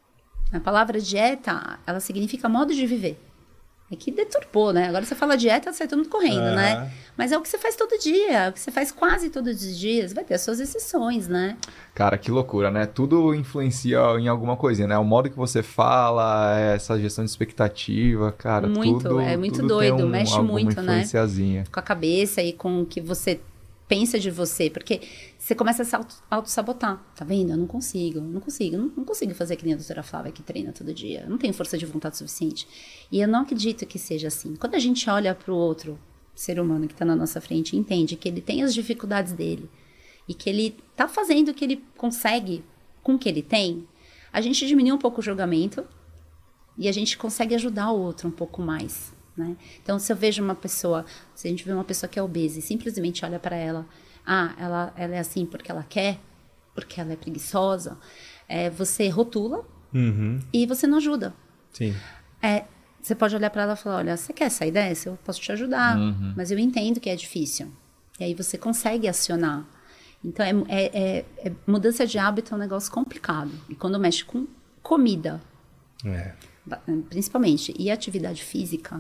S3: A palavra dieta, ela significa modo de viver. É que deturpou, né? Agora você fala dieta, sai todo mundo correndo,
S2: Aham.
S3: né? Mas é o que você faz todo dia, é o que você faz quase todos os dias. Vai ter as suas exceções, né?
S1: Cara, que loucura, né? Tudo influencia em alguma coisinha, né? O modo que você fala, essa gestão de expectativa, cara,
S3: Muito,
S1: tudo...
S3: é muito
S1: tudo
S3: doido,
S1: tem um,
S3: mexe
S1: alguma
S3: muito, né?
S1: influenciazinha.
S3: Com a cabeça e com o que você pensa de você, porque você começa a se auto- auto-sabotar, tá vendo? Eu não consigo, não consigo, não, não consigo fazer que nem a doutora Flávia que treina todo dia, eu não tenho força de vontade suficiente. E eu não acredito que seja assim. Quando a gente olha para o outro ser humano que está na nossa frente e entende que ele tem as dificuldades dele e que ele tá fazendo o que ele consegue com o que ele tem, a gente diminui um pouco o julgamento e a gente consegue ajudar o outro um pouco mais. Né? Então, se eu vejo uma pessoa, se a gente vê uma pessoa que é obesa e simplesmente olha para ela, ah, ela, ela é assim porque ela quer, porque ela é preguiçosa, é, você rotula
S2: Uhum.
S3: e você não ajuda.
S2: Sim.
S3: É, você pode olhar para ela e falar, olha, você quer sair dessa? Eu posso te ajudar,
S1: Uhum.
S3: mas eu entendo que é difícil. E aí você consegue acionar. Então, é, é, é, é- mudança de hábito é um negócio complicado. E quando mexe com comida,
S2: É.
S3: ba- principalmente, e atividade física,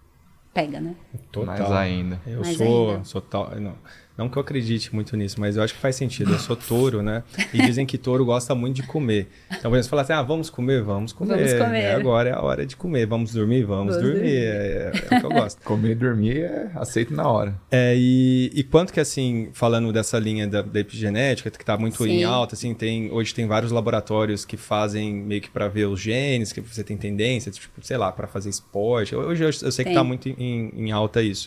S3: pega, né?
S2: Total.
S1: Mais ainda.
S2: Eu
S3: Mais
S2: sou,
S3: ainda.
S2: sou tal. Não, não que eu acredite muito nisso, mas eu acho que faz sentido. Eu sou touro, né? E dizem que touro gosta muito de comer. Então, por exemplo, falar assim: ah, vamos comer? Vamos comer.
S3: Vamos comer.
S2: É, agora é a hora de comer. Vamos dormir? Vamos,
S3: Vamos
S2: dormir.
S3: dormir.
S2: É, é o que eu gosto.
S1: Comer e dormir é aceito na hora.
S2: É, e, e quanto que, assim, falando dessa linha da, da epigenética, que está muito
S3: Sim.
S2: em alta, assim, tem, hoje tem vários laboratórios que fazem meio que para ver os genes, que você tem tendência, tipo, sei lá, para fazer esporte. Hoje eu, eu sei que
S3: Tem.
S2: está muito em, em alta isso.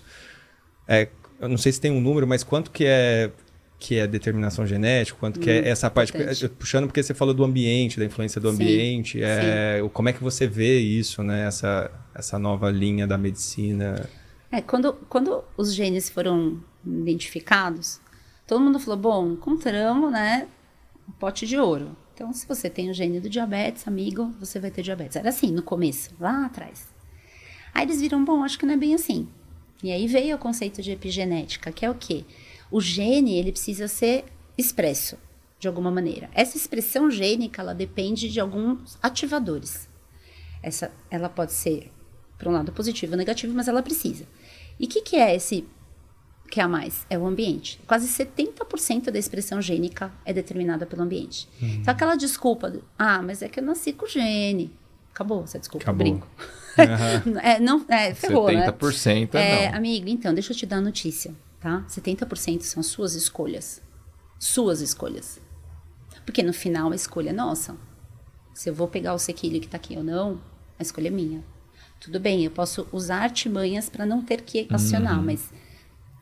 S2: É, eu não sei se tem um número, mas quanto que é, que é determinação genética, quanto que
S3: Hum,
S2: é essa parte...
S3: importante.
S2: eu- Puxando porque você falou do ambiente, da influência do
S3: Sim,
S2: ambiente, é, o- como é que você vê isso, né? Essa, essa nova linha da medicina...
S3: É, quando, quando os genes foram identificados, todo mundo falou, bom, encontramos, né, um pote de ouro. Então, se você tem o gene do diabetes, amigo, você vai ter diabetes. Era assim, no começo, lá atrás. Aí eles viram, bom, acho que não é bem assim. E aí veio o conceito de epigenética, que é o quê? O gene, ele precisa ser expresso, de alguma maneira. Essa expressão gênica, ela depende de alguns ativadores. Essa, ela pode ser, por um lado, positivo ou negativo, mas ela precisa. E o que, que é esse que é a mais? É o ambiente. Quase setenta por cento da expressão gênica é determinada pelo ambiente.
S2: Uhum.
S3: Então, aquela desculpa, do, ah, mas é que eu nasci com gene. Acabou essa desculpa,
S2: Acabou.
S3: brinco.
S2: Aham.
S3: É, não, é, ferrou,
S1: setenta
S3: né?
S1: por cento é,
S3: É,
S1: não.
S3: amigo, então, deixa eu te dar a notícia, tá? setenta por cento são suas escolhas. Suas escolhas. Porque no final a escolha é nossa. Se eu vou pegar o sequilho que tá aqui ou não, a escolha é minha. Tudo bem, eu posso usar artimanhas para não ter que acionar,
S1: Uhum.
S3: mas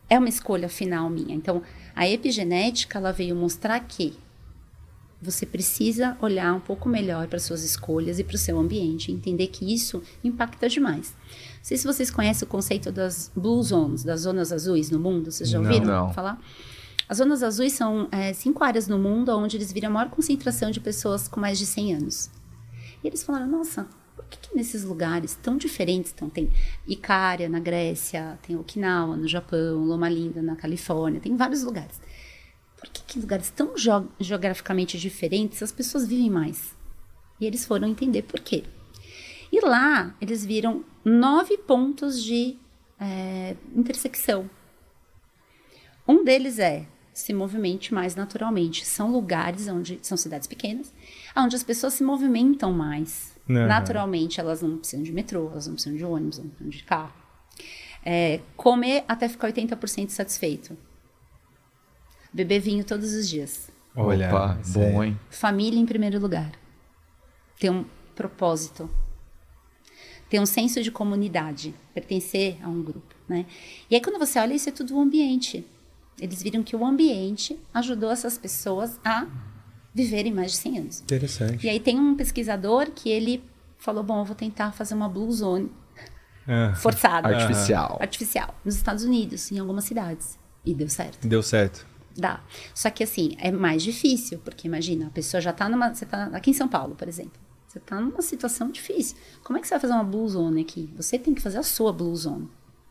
S3: é uma escolha final minha. Então, a epigenética, ela veio mostrar que você precisa olhar um pouco melhor para suas escolhas e para o seu ambiente, entender que isso impacta demais. Não sei se vocês conhecem o conceito das Blue Zones, das zonas azuis no mundo, vocês já ouviram
S1: não, não.
S3: falar? As zonas azuis são é, cinco áreas no mundo onde eles viram a maior concentração de pessoas com mais de cem anos. E eles falaram, nossa, por que, que nesses lugares tão diferentes, então tem Icária na Grécia, tem Okinawa no Japão, Loma Linda na Califórnia, tem vários lugares. Por que, que em lugares tão ge- geograficamente diferentes as pessoas vivem mais? E eles foram entender por quê. E lá eles viram nove pontos de é, intersecção. Um deles é se movimente mais naturalmente. São lugares onde, são cidades pequenas, onde as pessoas se movimentam mais. Uhum. Naturalmente, elas não precisam de metrô, elas não precisam de ônibus, não precisam de carro. É, comer até ficar oitenta por cento satisfeito. Beber vinho todos os dias.
S1: Olha, Opa, bom, hein?
S3: Família em primeiro lugar. Ter um propósito. Ter um senso de comunidade. Pertencer a um grupo, né? E aí, quando você olha, isso é tudo o ambiente. Eles viram que o ambiente ajudou essas pessoas a viverem mais de cem anos.
S2: Interessante.
S3: E aí tem um pesquisador que ele falou, bom, eu vou tentar fazer uma Blue Zone
S2: ah,
S3: forçada.
S1: Artificial.
S3: Artificial. Nos Estados Unidos, em algumas cidades. E deu certo.
S2: Deu certo.
S3: Dá. Só que assim, é mais difícil, porque imagina, a pessoa já tá numa... Você tá aqui em São Paulo, por exemplo. Você tá numa situação difícil. Como é que você vai fazer uma Blue Zone aqui? Você tem que fazer a sua Blue Zone.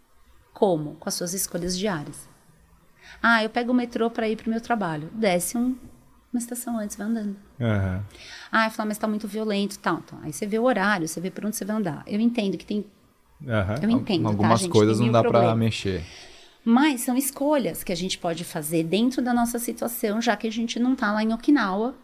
S3: Como? Com as suas escolhas diárias. Ah, eu pego o metrô para ir pro meu trabalho. Desce um, uma estação antes, vai andando.
S2: Uhum.
S3: Ah, eu falo, mas tá muito violento e tal. Então, aí você vê o horário, você vê por onde você vai andar. Eu entendo que tem...
S2: Uhum.
S3: Eu entendo,
S1: Algumas
S3: tá, gente?
S1: coisas
S3: Tem
S1: não dá
S3: problema.
S1: para mexer.
S3: Mas são escolhas que a gente pode fazer dentro da nossa situação, já que a gente não tá lá em Okinawa,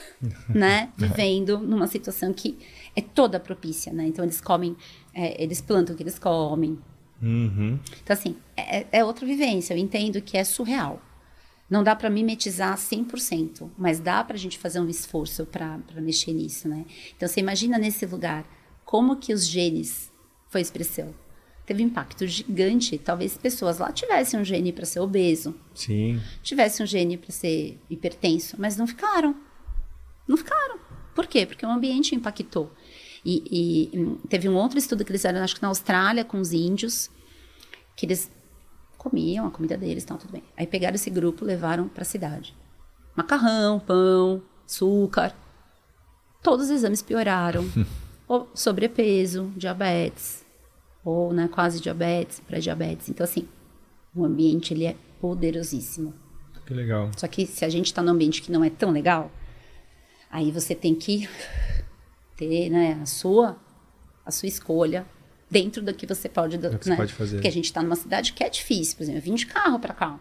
S3: né? Vivendo numa situação que é toda propícia, né? Então, eles comem, é, eles plantam o que eles comem.
S2: Uhum.
S3: Então, assim, é, é outra vivência. Eu entendo que é surreal. Não dá para mimetizar cem por cento, mas dá pra gente fazer um esforço para mexer nisso, né? Então, você imagina nesse lugar, como que os genes foi expressão? Teve um impacto gigante. Talvez pessoas lá tivessem um gene para ser obeso.
S2: Sim.
S3: Tivessem um gene para ser hipertenso, mas não ficaram. Não ficaram. Por quê? Porque o ambiente impactou. E, e teve um outro estudo que eles fizeram, acho que na Austrália, com os índios, que eles comiam a comida deles, então tudo bem. Aí pegaram esse grupo, levaram para a cidade. Macarrão, pão, açúcar. Todos os exames pioraram. Ou sobrepeso, diabetes, ou né, quase diabetes, pré-diabetes. Então, assim, o ambiente ele é poderosíssimo.
S2: Que legal.
S3: Só que se a gente está num ambiente que não é tão legal, aí você tem que ter, né, a sua, a sua escolha dentro do que você pode, do,
S2: que
S3: né?
S2: você pode fazer.
S3: Porque a gente está numa cidade que é difícil, por exemplo, eu vim de carro para cá,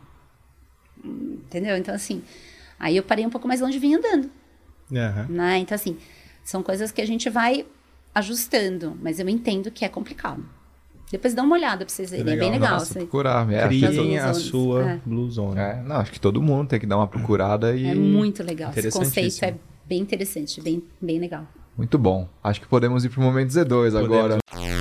S3: entendeu? Então assim, aí eu parei um pouco mais longe e vim andando,
S2: uhum.
S3: né? Então assim, são coisas que a gente vai ajustando, mas eu entendo que é complicado. Depois dá uma olhada pra vocês verem, é, é bem legal.
S1: Nossa, procurar. É,
S2: criem a sua
S3: é.
S2: Blue Zone.
S1: É, não, acho que todo mundo tem que dar uma procurada e...
S3: É muito legal, esse conceito é bem interessante, bem, bem legal.
S1: Muito bom. Acho que podemos ir pro momento Z dois podemos. Agora.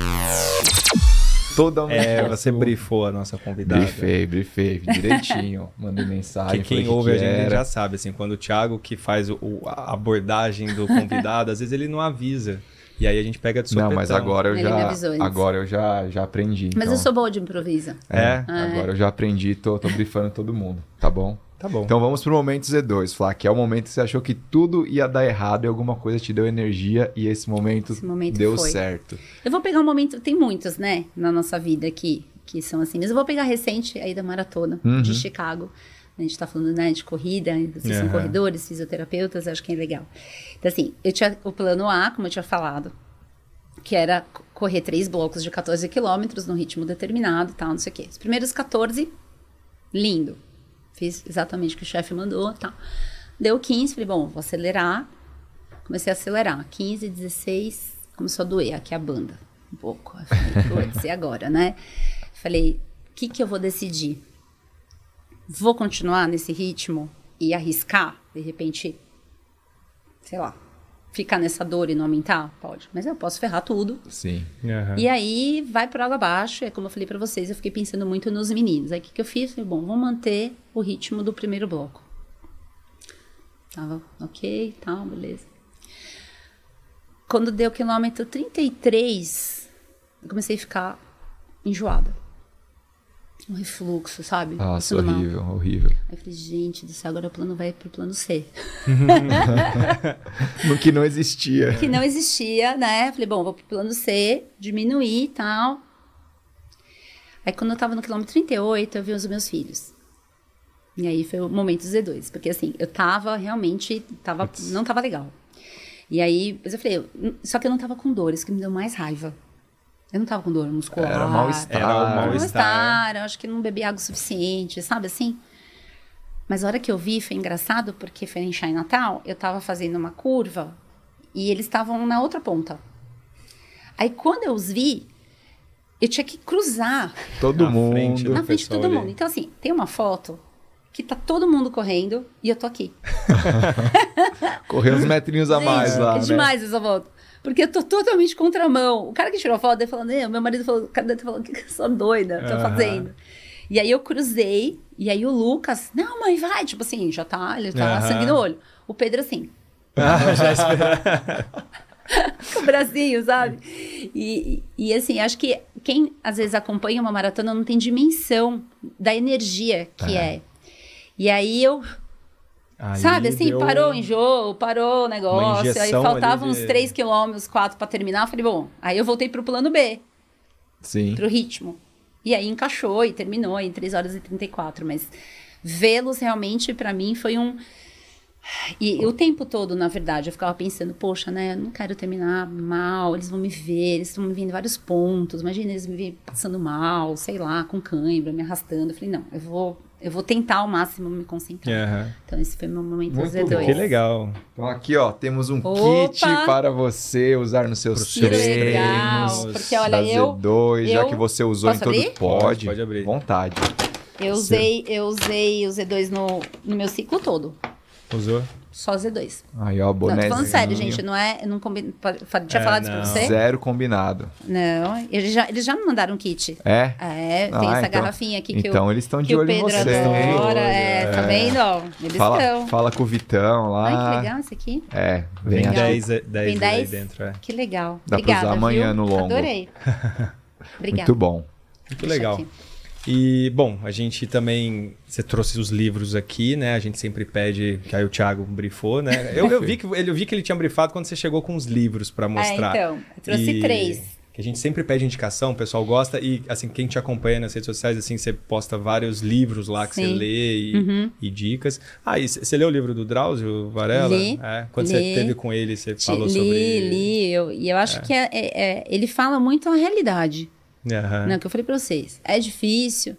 S1: Toda uma...
S2: É, você brifou a nossa convidada.
S1: Brifei, brifei, direitinho. Mandei mensagem.
S2: Que quem ouve que a gente era. Já sabe, assim, quando o Thiago que faz o, a abordagem do convidado, às vezes ele não avisa. E aí a gente pega de sopetão.
S1: Não, mas agora eu
S3: ele
S1: já, agora eu já, já aprendi.
S3: Mas
S1: então...
S3: eu sou boa de improviso.
S1: É, ah, agora é. eu já aprendi, tô, tô brifando todo mundo, tá bom?
S2: Tá bom.
S1: Então vamos pro momento Z dois, Flá, que é o momento que você achou que tudo ia dar errado e alguma coisa te deu energia e esse momento, esse momento deu foi. certo.
S3: Eu vou pegar um momento, tem muitos, né, na nossa vida aqui, que são assim, mas eu vou pegar recente aí da maratona uhum. de Chicago. A gente tá falando, né, de corrida, vocês são uhum. corredores, fisioterapeutas, acho que é legal. Então assim, eu tinha o plano A, como eu tinha falado, que era correr três blocos de quatorze quilômetros num ritmo determinado e tal, não sei o quê. Os primeiros quatorze, lindo. Fiz exatamente o que o chefe mandou, tá? Deu quinze, falei, bom, vou acelerar. Comecei a acelerar. quinze, dezesseis, começou a doer aqui a banda. Um pouco. Eu falei, putz, e agora, né? Falei, o que que eu vou decidir? Vou continuar nesse ritmo e arriscar, de repente, sei lá, ficar nessa dor e não aumentar? Pode. Mas eu posso ferrar tudo.
S1: Sim.
S2: Uhum.
S3: E aí, vai por água abaixo. É como eu falei pra vocês, eu fiquei pensando muito nos meninos. Aí, o que, que eu fiz? Falei, bom, vamos manter o ritmo do primeiro bloco. Tava ok, tal, beleza. Quando deu o quilômetro trinta e três, eu comecei a ficar enjoada. Um refluxo, sabe?
S1: Nossa,
S3: Passando mal.
S1: horrível, horrível.
S3: Aí eu falei, gente do céu, agora o plano vai pro plano C.
S1: No que não existia.
S3: Que não existia, né? Falei, bom, vou pro plano C, diminuir e tal. Aí quando eu tava no quilômetro trinta e oito, eu vi os meus filhos. E aí foi o momento do Z dois. Porque assim, eu tava realmente, tava, não tava legal. E aí, mas eu falei, eu, só que eu não tava com dor, isso que me deu mais raiva. Eu não tava com dor muscular.
S1: Era mal-estar.
S2: Era o mal-estar.
S3: Mal-estar, eu acho que não bebi água o suficiente, sabe assim? Mas a hora que eu vi, foi engraçado, porque foi em Chá em Natal, eu tava fazendo uma curva e eles estavam na outra ponta. Aí quando eu os vi, eu tinha que cruzar
S1: Todo
S2: Na
S1: mundo.
S2: frente do
S3: na frente de
S2: pessoal
S3: todo
S2: ali.
S3: mundo. Então assim, tem uma foto que tá todo mundo correndo e eu tô aqui.
S1: Correr uns metrinhos a mais
S3: Gente,
S1: lá,
S3: é
S1: né?
S3: demais essa foto. Porque eu tô totalmente contramão. O cara que tirou a foto, ele falando, meu marido falou, o cara deve ter falado que eu sou doida, tô
S2: Aham.
S3: fazendo. E aí eu cruzei, e aí o Lucas, não, mãe, vai. Tipo assim, já tá, ele tá
S2: Aham.
S3: sangue no olho. O Pedro assim,
S2: Ah, já esperava.
S3: com o bracinho, sabe? E, e, e assim, acho que quem às vezes acompanha uma maratona não tem dimensão da energia que é. E aí eu,
S2: Aí
S3: sabe, assim,
S2: deu-
S3: parou o enjoo, parou o negócio, aí
S2: injeção
S3: faltavam
S2: ali de-
S3: uns três quilômetros, quatro pra terminar, eu falei, bom, aí eu voltei pro plano B,
S1: Sim.
S3: pro ritmo. E aí encaixou e terminou em três horas e trinta e quatro, mas vê-los realmente pra mim foi um... E, e o tempo todo, na verdade, eu ficava pensando, poxa, né, eu não quero terminar mal, eles vão me ver, eles estão me vendo em vários pontos, imagina eles me verem passando mal, sei lá, com cãibra, me arrastando. Eu falei, não, eu vou, eu vou tentar ao máximo me concentrar.
S2: Aham.
S3: Então esse foi meu momento
S1: Muito
S3: Z dois.
S1: bom.
S2: Que legal.
S1: Então aqui, ó, temos um
S3: Opa!
S1: kit para você usar nos seus
S2: Que
S3: legal,
S1: treinos.
S3: porque, olha,
S1: da
S3: eu-
S1: Z dois, já
S3: eu-
S1: que você usou
S3: Posso
S1: em todo
S3: abrir?
S1: pode.
S2: Pode, pode abrir.
S1: Vontade.
S3: Eu usei, eu usei o Z dois no, no meu ciclo todo.
S2: Usou?
S3: Só Z dois.
S1: Aí, ó,
S3: Não,
S1: bonézinho.
S3: tô falando sério, gente. Não é. Eu não combino, pa- fa- tinha
S2: É,
S3: falado isso pra
S2: não.
S3: você?
S1: Zero combinado.
S3: Não. Eles já, eles já me mandaram um kit.
S1: É?
S3: É, tem
S1: Ah,
S3: essa
S1: então-
S3: garrafinha aqui que,
S1: então
S3: o,
S1: eles estão de
S3: que o
S1: olho em
S3: Pedro
S1: você.
S3: adora.
S2: É.
S3: É, tá vendo? Ó, eles
S1: Fala,
S3: estão.
S1: fala com o Vitão lá.
S3: Ai, que legal esse aqui.
S1: É, vem
S2: Vem
S1: acho-
S2: dez,
S3: Tem
S2: dez aí
S3: dez?
S2: dentro, é.
S3: Que legal.
S1: Dá pra
S3: Obrigada,
S1: usar amanhã
S3: viu?
S1: no longo.
S3: Adorei. Obrigada.
S1: Muito bom.
S2: Muito
S3: Deixa
S2: legal.
S3: aqui.
S2: E, bom, a gente também... Você trouxe os livros aqui, né? A gente sempre pede... Que aí o Thiago brifou, né? Eu, eu, vi, que, ele- eu vi que ele tinha brifado quando você chegou com os livros para mostrar.
S3: É, então. Eu trouxe
S2: E-
S3: três.
S2: Que a gente sempre pede indicação, o pessoal gosta. E, assim, quem te acompanha nas redes sociais, assim, você posta vários livros lá que
S3: Sim.
S2: você lê e,
S3: Uhum.
S2: e dicas. Ah, e c- você leu o livro do Drauzio Varela?
S3: Li.
S2: É, quando
S3: Li.
S2: você esteve com ele, você
S3: Te-
S2: falou
S3: li,
S2: sobre...
S3: li. Eu, e eu acho que é, é- é- ele fala muito a realidade.
S2: Aham.
S3: Né, que eu falei pra vocês. É difícil.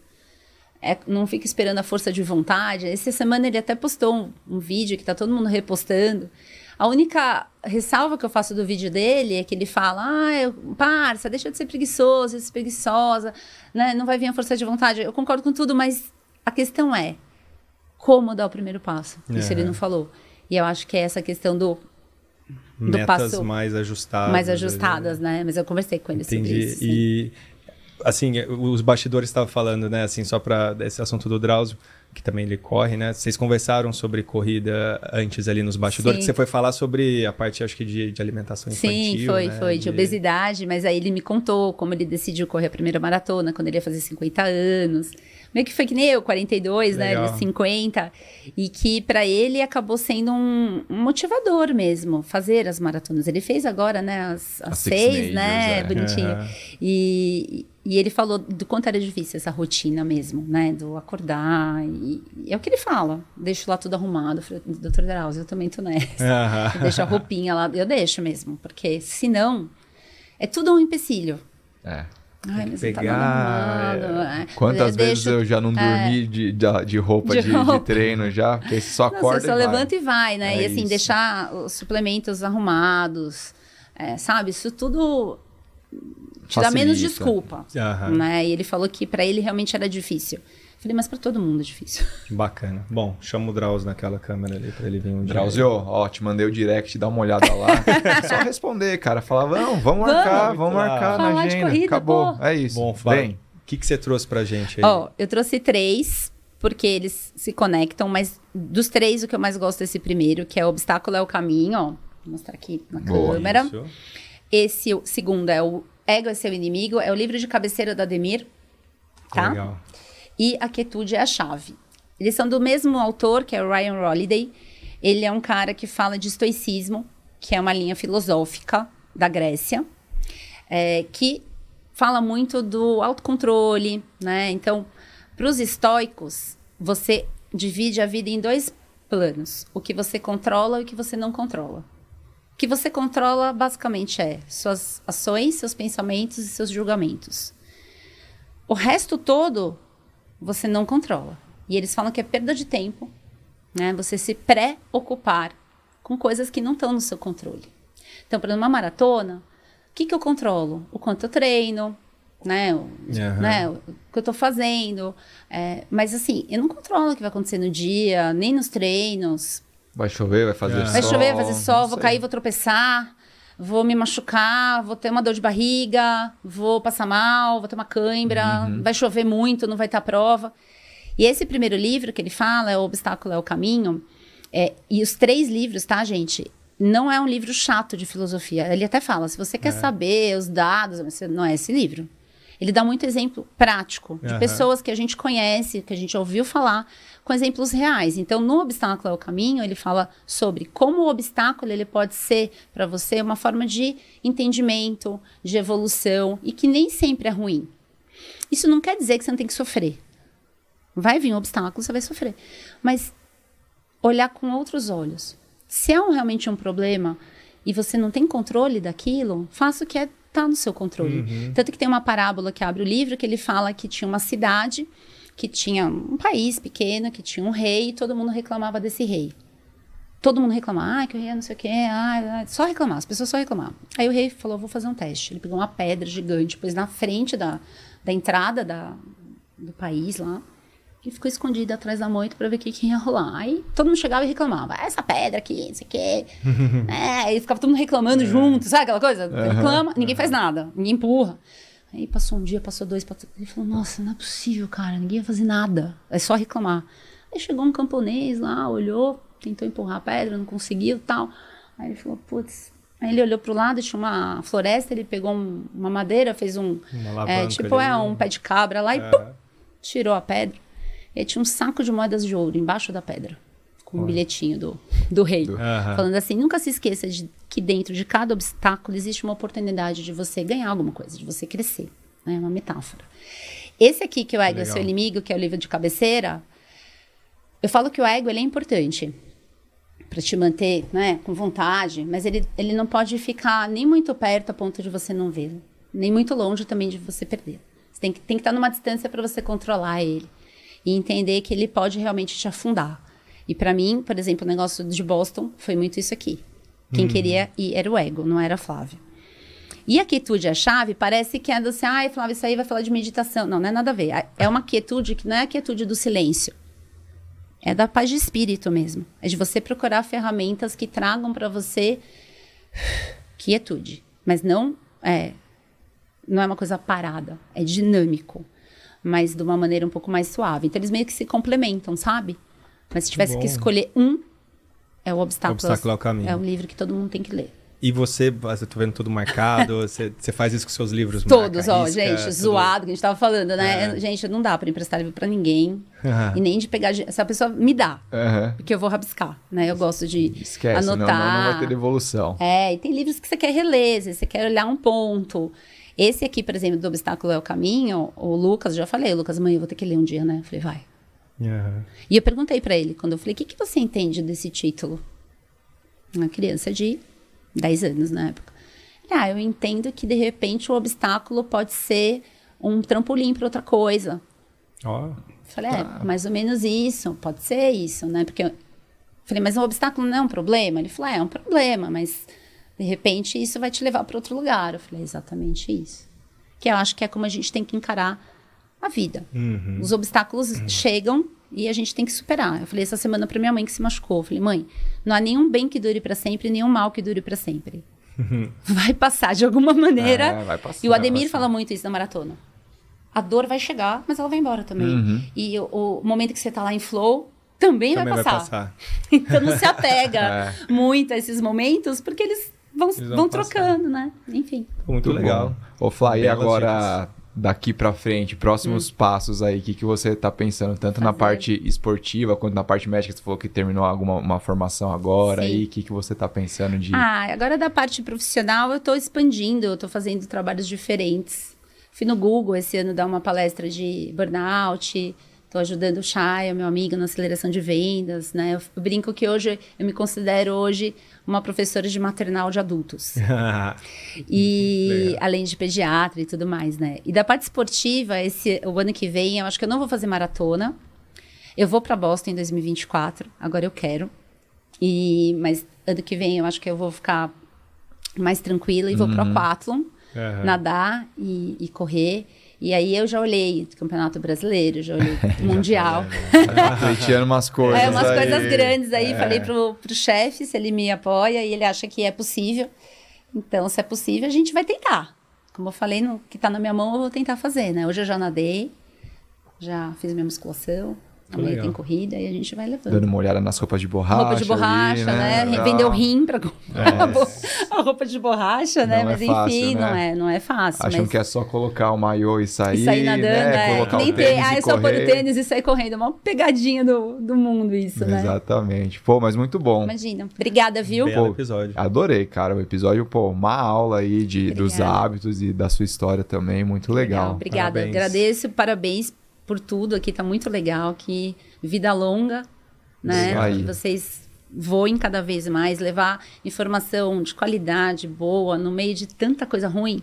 S3: É, não fica esperando a força de vontade. Essa semana ele até postou um, um vídeo que tá todo mundo repostando. A única ressalva que eu faço do vídeo dele é que ele fala, ah, eu, parça, deixa de ser preguiçoso, de ser preguiçosa, né? Não vai vir a força de vontade. Eu concordo com tudo, mas a questão é como dar o primeiro passo. Isso
S2: Uhum.
S3: ele não falou. E eu acho que é essa questão do, do
S2: Metas
S3: passo
S2: mais ajustadas.
S3: mais
S2: ali.
S3: ajustadas, né? Mas eu conversei com ele sobre
S2: Entendi.
S3: isso. sim.
S2: E, assim, os bastidores estavam falando, né, assim, só para esse assunto do Drauzio, que também ele corre, né? Vocês conversaram sobre corrida antes ali nos bastidores,
S3: Sim.
S2: que você foi falar sobre a parte, acho que, de, de alimentação infantil.
S3: Sim, foi,
S2: né?
S3: foi, de obesidade, mas aí ele me contou como ele decidiu correr a primeira maratona, quando ele ia fazer cinquenta anos. Meio que foi que nem eu, quarenta e dois, né?
S2: Legal.
S3: Ele cinquenta. E que pra ele acabou sendo um, um motivador mesmo, fazer as maratonas. Ele fez agora, né, as, as
S1: As Six
S3: seis,
S1: Majors,
S3: né?
S1: é.
S3: Bonitinho.
S2: Aham.
S3: E, e ele falou do quanto era difícil essa rotina mesmo, né? Do acordar. E, e é o que ele fala. Deixo lá tudo arrumado. Eu falei, doutor Drauzio, eu também tô nessa.
S2: Aham.
S3: Eu deixo a roupinha lá. Eu deixo mesmo, porque senão é tudo um empecilho.
S1: É.
S3: Ai, mas
S2: Pegar,
S3: não tá nada arrumado. é.
S1: Quantas
S3: Eu
S1: vezes
S3: deixo-
S1: eu já não dormi de, de, de roupa
S3: De
S1: de,
S3: roupa.
S1: de treino já? Porque você só
S3: Não,
S1: acorda
S3: você só
S1: e vai.
S3: levanta e vai, né?
S1: É
S3: e assim,
S1: isso.
S3: deixar os suplementos arrumados, é, sabe? Isso tudo te dá menos
S1: Facilita.
S3: desculpa.
S2: Aham.
S3: Né? E ele falou que pra ele realmente era difícil. Falei, mas pra todo mundo é difícil.
S2: Bacana. Bom, chama o Drauzio naquela câmera ali pra ele vir um dia.
S1: Drauzio, ó, te mandei o direct, dá uma olhada lá. Só responder, cara. Falar, vamos, vamos marcar,
S3: Vamos.
S1: vamos marcar
S3: Falar
S1: na
S3: de
S1: agenda.
S3: corrida,
S1: Acabou,
S3: pô.
S1: é isso.
S2: Bom, fala.
S1: Vem.
S2: O que, que você trouxe pra gente aí?
S3: Ó, eu trouxe três, porque eles se conectam, mas dos três, o que eu mais gosto desse primeiro, que é o Obstáculo é o Caminho, ó. Vou mostrar aqui na
S1: Boa.
S3: câmera.
S2: Isso.
S3: Esse o segundo é o Ego é Seu Inimigo, é o livro de cabeceira do Ademir, tá?
S2: Legal.
S3: E A Quietude é a Chave. Eles são do mesmo autor, que é o Ryan Holiday. Ele é um cara que fala de estoicismo, que é uma linha filosófica da Grécia, é, que fala muito do autocontrole, né? Então, para os estoicos, você divide a vida em dois planos. O que você controla e o que você não controla. O que você controla, basicamente, é suas ações, seus pensamentos e seus julgamentos. O resto todo, você não controla. E eles falam que é perda de tempo, né? Você se pré-ocupar com coisas que não estão no seu controle. Então, para uma maratona, o que, que eu controlo? O quanto eu treino, né? O,
S2: Uhum.
S3: né? o que eu estou fazendo. É, mas, assim, eu não controlo o que vai acontecer no dia, nem nos treinos.
S1: Vai chover, vai fazer
S2: Ah.
S1: sol.
S3: Vai chover, vai fazer sol,
S1: não
S3: vou
S1: sei.
S3: cair, vou tropeçar, vou me machucar, vou ter uma dor de barriga, vou passar mal, vou ter uma cãibra, vai chover muito, não vai ter a prova. E esse primeiro livro que ele fala, é O Obstáculo é o Caminho, é, e os três livros, tá, gente? Não é um livro chato de filosofia. Ele até fala, se você quer saber os dados, você- não é esse livro. Ele dá muito exemplo prático de
S2: Aham.
S3: pessoas que a gente conhece, que a gente ouviu falar, com exemplos reais. Então, no Obstáculo é o Caminho, ele fala sobre como o obstáculo ele pode ser para você uma forma de entendimento, de evolução, e que nem sempre é ruim. Isso não quer dizer que você não tem que sofrer. Vai vir um obstáculo, você vai sofrer. Mas olhar com outros olhos. Se é um, realmente um problema e você não tem controle daquilo, faça o que é, tá no seu controle. Tanto que tem uma parábola que abre o livro que ele fala que tinha uma cidade, que tinha um país pequeno, que tinha um rei e todo mundo reclamava desse rei. Todo mundo reclamava, ah, que o rei é não sei o quê, ah, ah, só reclamar, as pessoas só reclamavam. Aí o rei falou, vou fazer um teste. Ele pegou uma pedra gigante, pôs na frente da, da entrada da, do país lá, e ficou escondido atrás da moita pra ver o que, que ia rolar. Aí todo mundo chegava e reclamava, ah, essa pedra aqui, não sei o quê. É, aí ficava todo mundo reclamando junto, sabe aquela coisa? Reclama, ninguém faz nada, ninguém empurra. Aí passou um dia, passou dois, passou... Ele falou, nossa, não é possível, cara, ninguém vai fazer nada, é só reclamar. Aí chegou um camponês lá, olhou, tentou empurrar a pedra, não conseguiu, tal. Aí ele falou, putz... Aí ele olhou pro lado, tinha uma floresta, ele pegou um- uma madeira, fez um...
S2: Uma
S3: é,
S2: alavanca
S3: tipo,
S2: ali.
S3: é, um pé de cabra lá e
S2: É.
S3: pum, tirou a pedra. E aí tinha um saco de moedas de ouro embaixo da pedra, com um bilhetinho do, do rei.
S2: Aham.
S3: Falando assim, nunca se esqueça de que dentro de cada obstáculo existe uma oportunidade de você ganhar alguma coisa, de você crescer. É uma metáfora. Esse aqui, que o Ego é
S2: Legal.
S3: Seu Inimigo, que é o livro de cabeceira, eu falo que o ego ele é importante para te manter, né, com vontade, mas ele, ele não pode ficar nem muito perto a ponto de você não vê-lo, nem muito longe também de você perder. Você tem que, tem que estar numa distância para você controlar ele e entender que ele pode realmente te afundar. E para mim, por exemplo, o negócio de Boston foi muito isso aqui. Quem queria ir era o ego, não era a Flávia. E a quietude é a chave, parece que é do assim, ai, Flávia, isso aí vai falar de meditação. Não, não é nada a ver. É uma quietude que não é a quietude do silêncio. É da paz de espírito mesmo. É de você procurar ferramentas que tragam para você quietude. Mas não é, não é uma coisa parada. É dinâmico. Mas de uma maneira um pouco mais suave. Então, eles meio que se complementam, sabe? Mas se tivesse
S2: Bom.
S3: que escolher um, é o Obstáculo,
S2: Obstáculo ao Caminho.
S3: É um livro que todo mundo tem que ler.
S2: E você, eu tô vendo tudo marcado, você, você faz isso com seus livros?
S3: Todos,
S2: marca,
S3: ó,
S2: risca,
S3: gente,
S2: tudo.
S3: zoado, que a gente tava falando, né?
S2: É.
S3: Gente, não dá pra emprestar livro pra ninguém.
S2: Aham.
S3: E nem de pegar... Se a pessoa me dá,
S1: Aham.
S3: porque eu vou rabiscar, né? Eu gosto de
S1: Esquece, não, não,
S3: anotar.
S1: não vai ter devolução.
S3: É, e tem livros que você quer reler, você quer olhar um ponto. Esse aqui, por exemplo, do Obstáculo é o Caminho, o Lucas, já falei, Lucas, mãe, eu vou ter que ler um dia, né? Eu falei, vai.
S2: Aham.
S3: E eu perguntei pra ele, quando eu falei, o que, que você entende desse título? Uma criança de dez anos na época. Ah, eu entendo que, de repente, o obstáculo pode ser um trampolim para outra coisa.
S2: Ó,
S3: Falei, é, mais ou menos isso, pode ser isso, né? Porque eu falei, mas o obstáculo não é um problema? Ele falou, é, é um problema, mas De repente, isso vai te levar para outro lugar. Eu falei, é exatamente isso. Que eu acho que é como a gente tem que encarar a vida.
S2: Uhum.
S3: Os obstáculos uhum. chegam e a gente tem que superar. Eu falei essa semana para minha mãe que se machucou. Eu falei, mãe, não há nenhum bem que dure para sempre, nenhum mal que dure para sempre. Uhum. Vai passar de alguma maneira.
S1: É, vai passar,
S3: e o Ademir
S1: vai
S3: fala muito isso na maratona. A dor vai chegar, mas ela vai embora também.
S1: Uhum.
S3: E o, o momento que você tá lá em flow, também, também vai, passar. vai passar. Então não se apega é. muito a esses momentos, porque eles vão, eles vão, vão trocando, né? Enfim.
S2: Muito, muito legal.
S1: Ô, Flá, e agora, dicas. daqui pra frente, próximos hum. passos aí, o que, que você tá pensando? Tanto Fazer. na parte esportiva, quanto na parte médica, você falou que terminou alguma uma formação agora. Sim. aí, o que, que você tá pensando de...
S3: Ah, agora da parte profissional, eu tô expandindo, eu tô fazendo trabalhos diferentes. Fui no Google esse ano dar uma palestra de burnout, estou ajudando o Chay, meu amigo, na aceleração de vendas, né? Eu brinco que hoje, eu me considero hoje uma professora de maternal de adultos. E legal. Além de pediatra e tudo mais, né? E da parte esportiva, esse, o ano que vem, eu acho que eu não vou fazer maratona. Eu vou para Boston em dois mil e vinte e quatro, agora eu quero. E, mas ano que vem eu acho que eu vou ficar mais tranquila e vou uhum. para o aquathlon. Uhum. Nadar e, e correr. E aí eu já olhei Campeonato Brasileiro, já olhei Mundial.
S1: Atletiano umas coisas
S3: É, umas
S1: aí.
S3: coisas grandes aí.
S1: É.
S3: Falei pro, pro chefe se ele me apoia e ele acha que é possível. Então, se é possível, a gente vai tentar. Como eu falei, no que tá na minha mão, eu vou tentar fazer, né? Hoje eu já nadei, já fiz minha musculação. Amanhã tem corrida e a gente vai levando.
S1: Dando uma olhada nas roupas de borracha.
S3: Roupa de borracha, ali, né? né? Vendeu rim pra comprar é. a roupa de borracha, né? Não mas é enfim, fácil, né? não, é, não é fácil.
S1: Acham
S3: mas...
S1: que é só colocar o maiô e sair.
S3: E sair nadando,
S1: né?
S3: é.
S1: Colocar
S3: Nem
S1: o tênis
S3: ter, ah, é só pôr o tênis e sair correndo. É uma pegadinha do, do mundo isso, né?
S1: Exatamente. Pô, mas muito bom.
S3: Imagina. Obrigada, viu?
S2: Belo episódio.
S1: Adorei, cara. O episódio, pô, uma aula aí de, dos hábitos e da sua história também. Muito legal. legal.
S3: Obrigada. Parabéns. Agradeço. Parabéns por tudo aqui. Tá muito legal. Que vida longa, né? Que vocês voem cada vez mais, levar informação de qualidade boa no meio de tanta coisa ruim.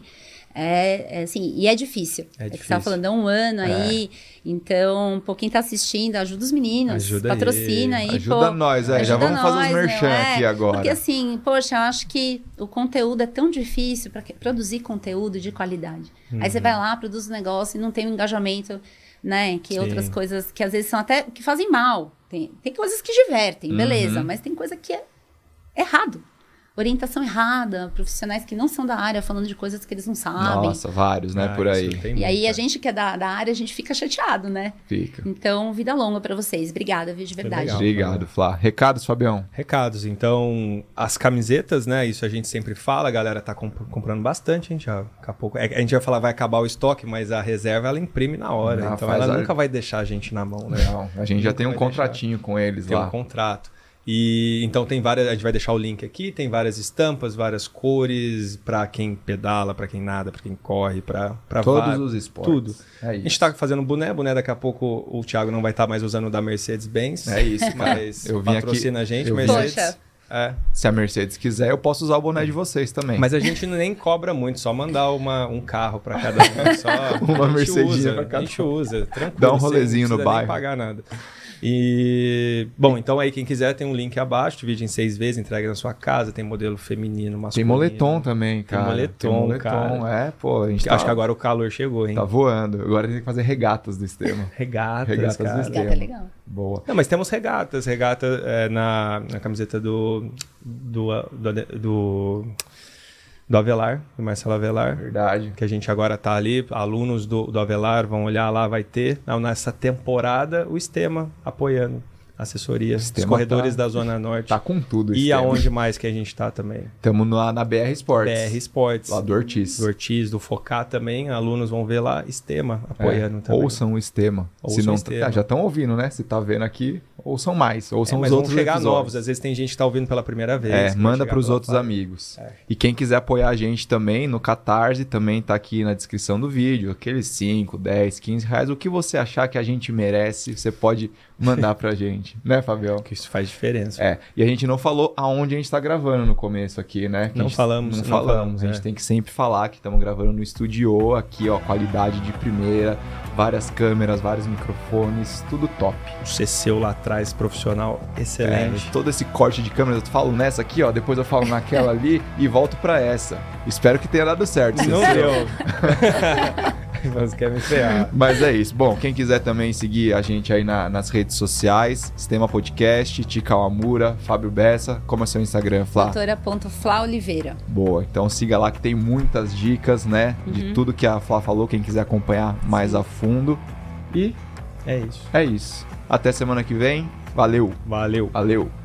S3: É, é assim, e é difícil. É, é difícil. Que você estava falando há um ano é. aí, então, pô, quem está assistindo, ajuda os meninos,
S2: ajuda
S3: patrocina aí. aí
S1: ajuda
S3: pô,
S1: nós, é, ajuda já vamos nós, fazer os merchan é, aqui agora.
S3: Porque assim, poxa, eu acho que o conteúdo é tão difícil para produzir conteúdo de qualidade. Uhum. Aí você vai lá, produz um negócio e não tem um engajamento, né? Que Sim. outras coisas que às vezes são até, que fazem mal. Tem, tem coisas que divertem, beleza, uhum. mas tem coisa que é errado. Orientação errada, profissionais que não são da área falando de coisas que eles não sabem.
S1: Nossa, vários, né, ah, por aí.
S3: E aí a gente que é da, da área, a gente fica chateado, né?
S1: Fica.
S3: Então, vida longa pra vocês. Obrigada, viu, de verdade.
S1: Legal, Obrigado, Flá. Recados, Fabião?
S2: Recados. Então, as camisetas, né, isso a gente sempre fala, a galera tá comp- comprando bastante, a gente já, daqui a pouco... A gente vai falar, vai acabar o estoque, mas a reserva, ela imprime na hora. Não, então, ela a... nunca vai deixar a gente na mão, né?
S1: Não, a gente já tem um contratinho deixar. com eles
S2: tem
S1: lá.
S2: Tem um contrato. E então tem várias, a gente vai deixar o link aqui, tem várias estampas, várias cores para quem pedala, para quem nada, para quem corre, para
S1: todos
S2: var...
S1: os esportes.
S2: Tudo. É a gente tá fazendo boné, boné daqui a pouco o Thiago não vai estar tá mais usando o da Mercedes-Benz.
S1: É isso,
S2: mas
S1: eu vim
S2: patrocina
S1: aqui,
S2: a gente,
S1: eu
S2: Mercedes.
S3: Poxa.
S2: É.
S1: Se a Mercedes quiser, eu posso usar o boné de vocês também.
S2: Mas a gente nem cobra muito, só mandar uma, um carro para cada um. Só
S1: uma Mercedes para
S2: cada um. A gente usa, tranquilo.
S1: Dá um rolezinho no bairro.
S2: Não pagar nada. E, bom, então aí quem quiser tem um link abaixo, divide em seis vezes, entrega na sua casa, tem modelo feminino, masculino.
S1: Tem moletom também, cara.
S2: Tem moletom,
S1: tem moletom
S2: cara.
S1: É, pô, a gente
S2: Acho
S1: tá...
S2: que agora o calor chegou, hein?
S1: Tá voando. Agora tem que fazer regatas do Estema.
S2: regatas,
S1: regatas
S2: cara.
S1: do Estema.
S3: Regata é legal.
S1: Boa.
S2: Não, mas temos regatas, regata é, na, na camiseta do do, do, do do Avelar, do Marcelo Avelar.
S1: Verdade.
S2: Que a gente agora tá ali, alunos do, do Avelar vão olhar lá, vai ter, nessa temporada, o Estema apoiando. Assessoria, os corredores tá, da Zona Norte.
S1: Tá com tudo.
S2: E aonde mais que a gente tá também?
S1: Estamos na, na B R Sports.
S2: B R Sports.
S1: Lá do Ortiz.
S2: Do Ortiz, do Focar também. Alunos vão ver lá. Estema apoiando é, também.
S1: Ouçam o Estema.
S2: Ouçam
S1: Se não,
S2: o Estema.
S1: Ah, já estão ouvindo, né? Se tá vendo aqui, ouçam mais. Ouçam
S2: é,
S1: os outros
S2: vão chegar
S1: episódios.
S2: novos. Às vezes tem gente que tá ouvindo pela primeira vez.
S1: É, manda para os outros amigos. É. E quem quiser apoiar a gente também no Catarse, também tá aqui na descrição do vídeo. Aqueles cinco, dez, quinze reais. O que você achar que a gente merece, você pode mandar pra gente. gente, né, Fabião?
S2: Que isso faz diferença.
S1: É, e a gente não falou aonde a gente tá gravando no começo aqui, né? Que
S2: Não
S1: a gente,
S2: falamos,
S1: Não,
S2: não
S1: falamos,
S2: falamos,
S1: a gente
S2: é.
S1: tem que sempre falar que estamos gravando no estúdio aqui, ó, qualidade de primeira, várias câmeras, vários microfones, tudo top.
S2: O C C lá atrás, profissional, excelente.
S1: É, todo esse corte de câmeras, eu falo nessa aqui, ó, depois eu falo naquela ali e volto pra essa. Espero que tenha dado certo.
S2: Não
S1: C C.
S2: deu. Mas quer me ferrar.
S1: Mas é isso. Bom, quem quiser também seguir a gente aí na, nas redes sociais, Sistema Podcast, Tica Amura, Fábio Bessa. Como é seu Instagram, Flá?
S3: doutora.flá Oliveira.
S1: Boa, então siga lá que tem muitas dicas, né? Uhum. De tudo que a Flá falou, quem quiser acompanhar mais a fundo. E
S2: é isso.
S1: É isso. Até semana que vem. Valeu.
S2: Valeu.
S1: Valeu.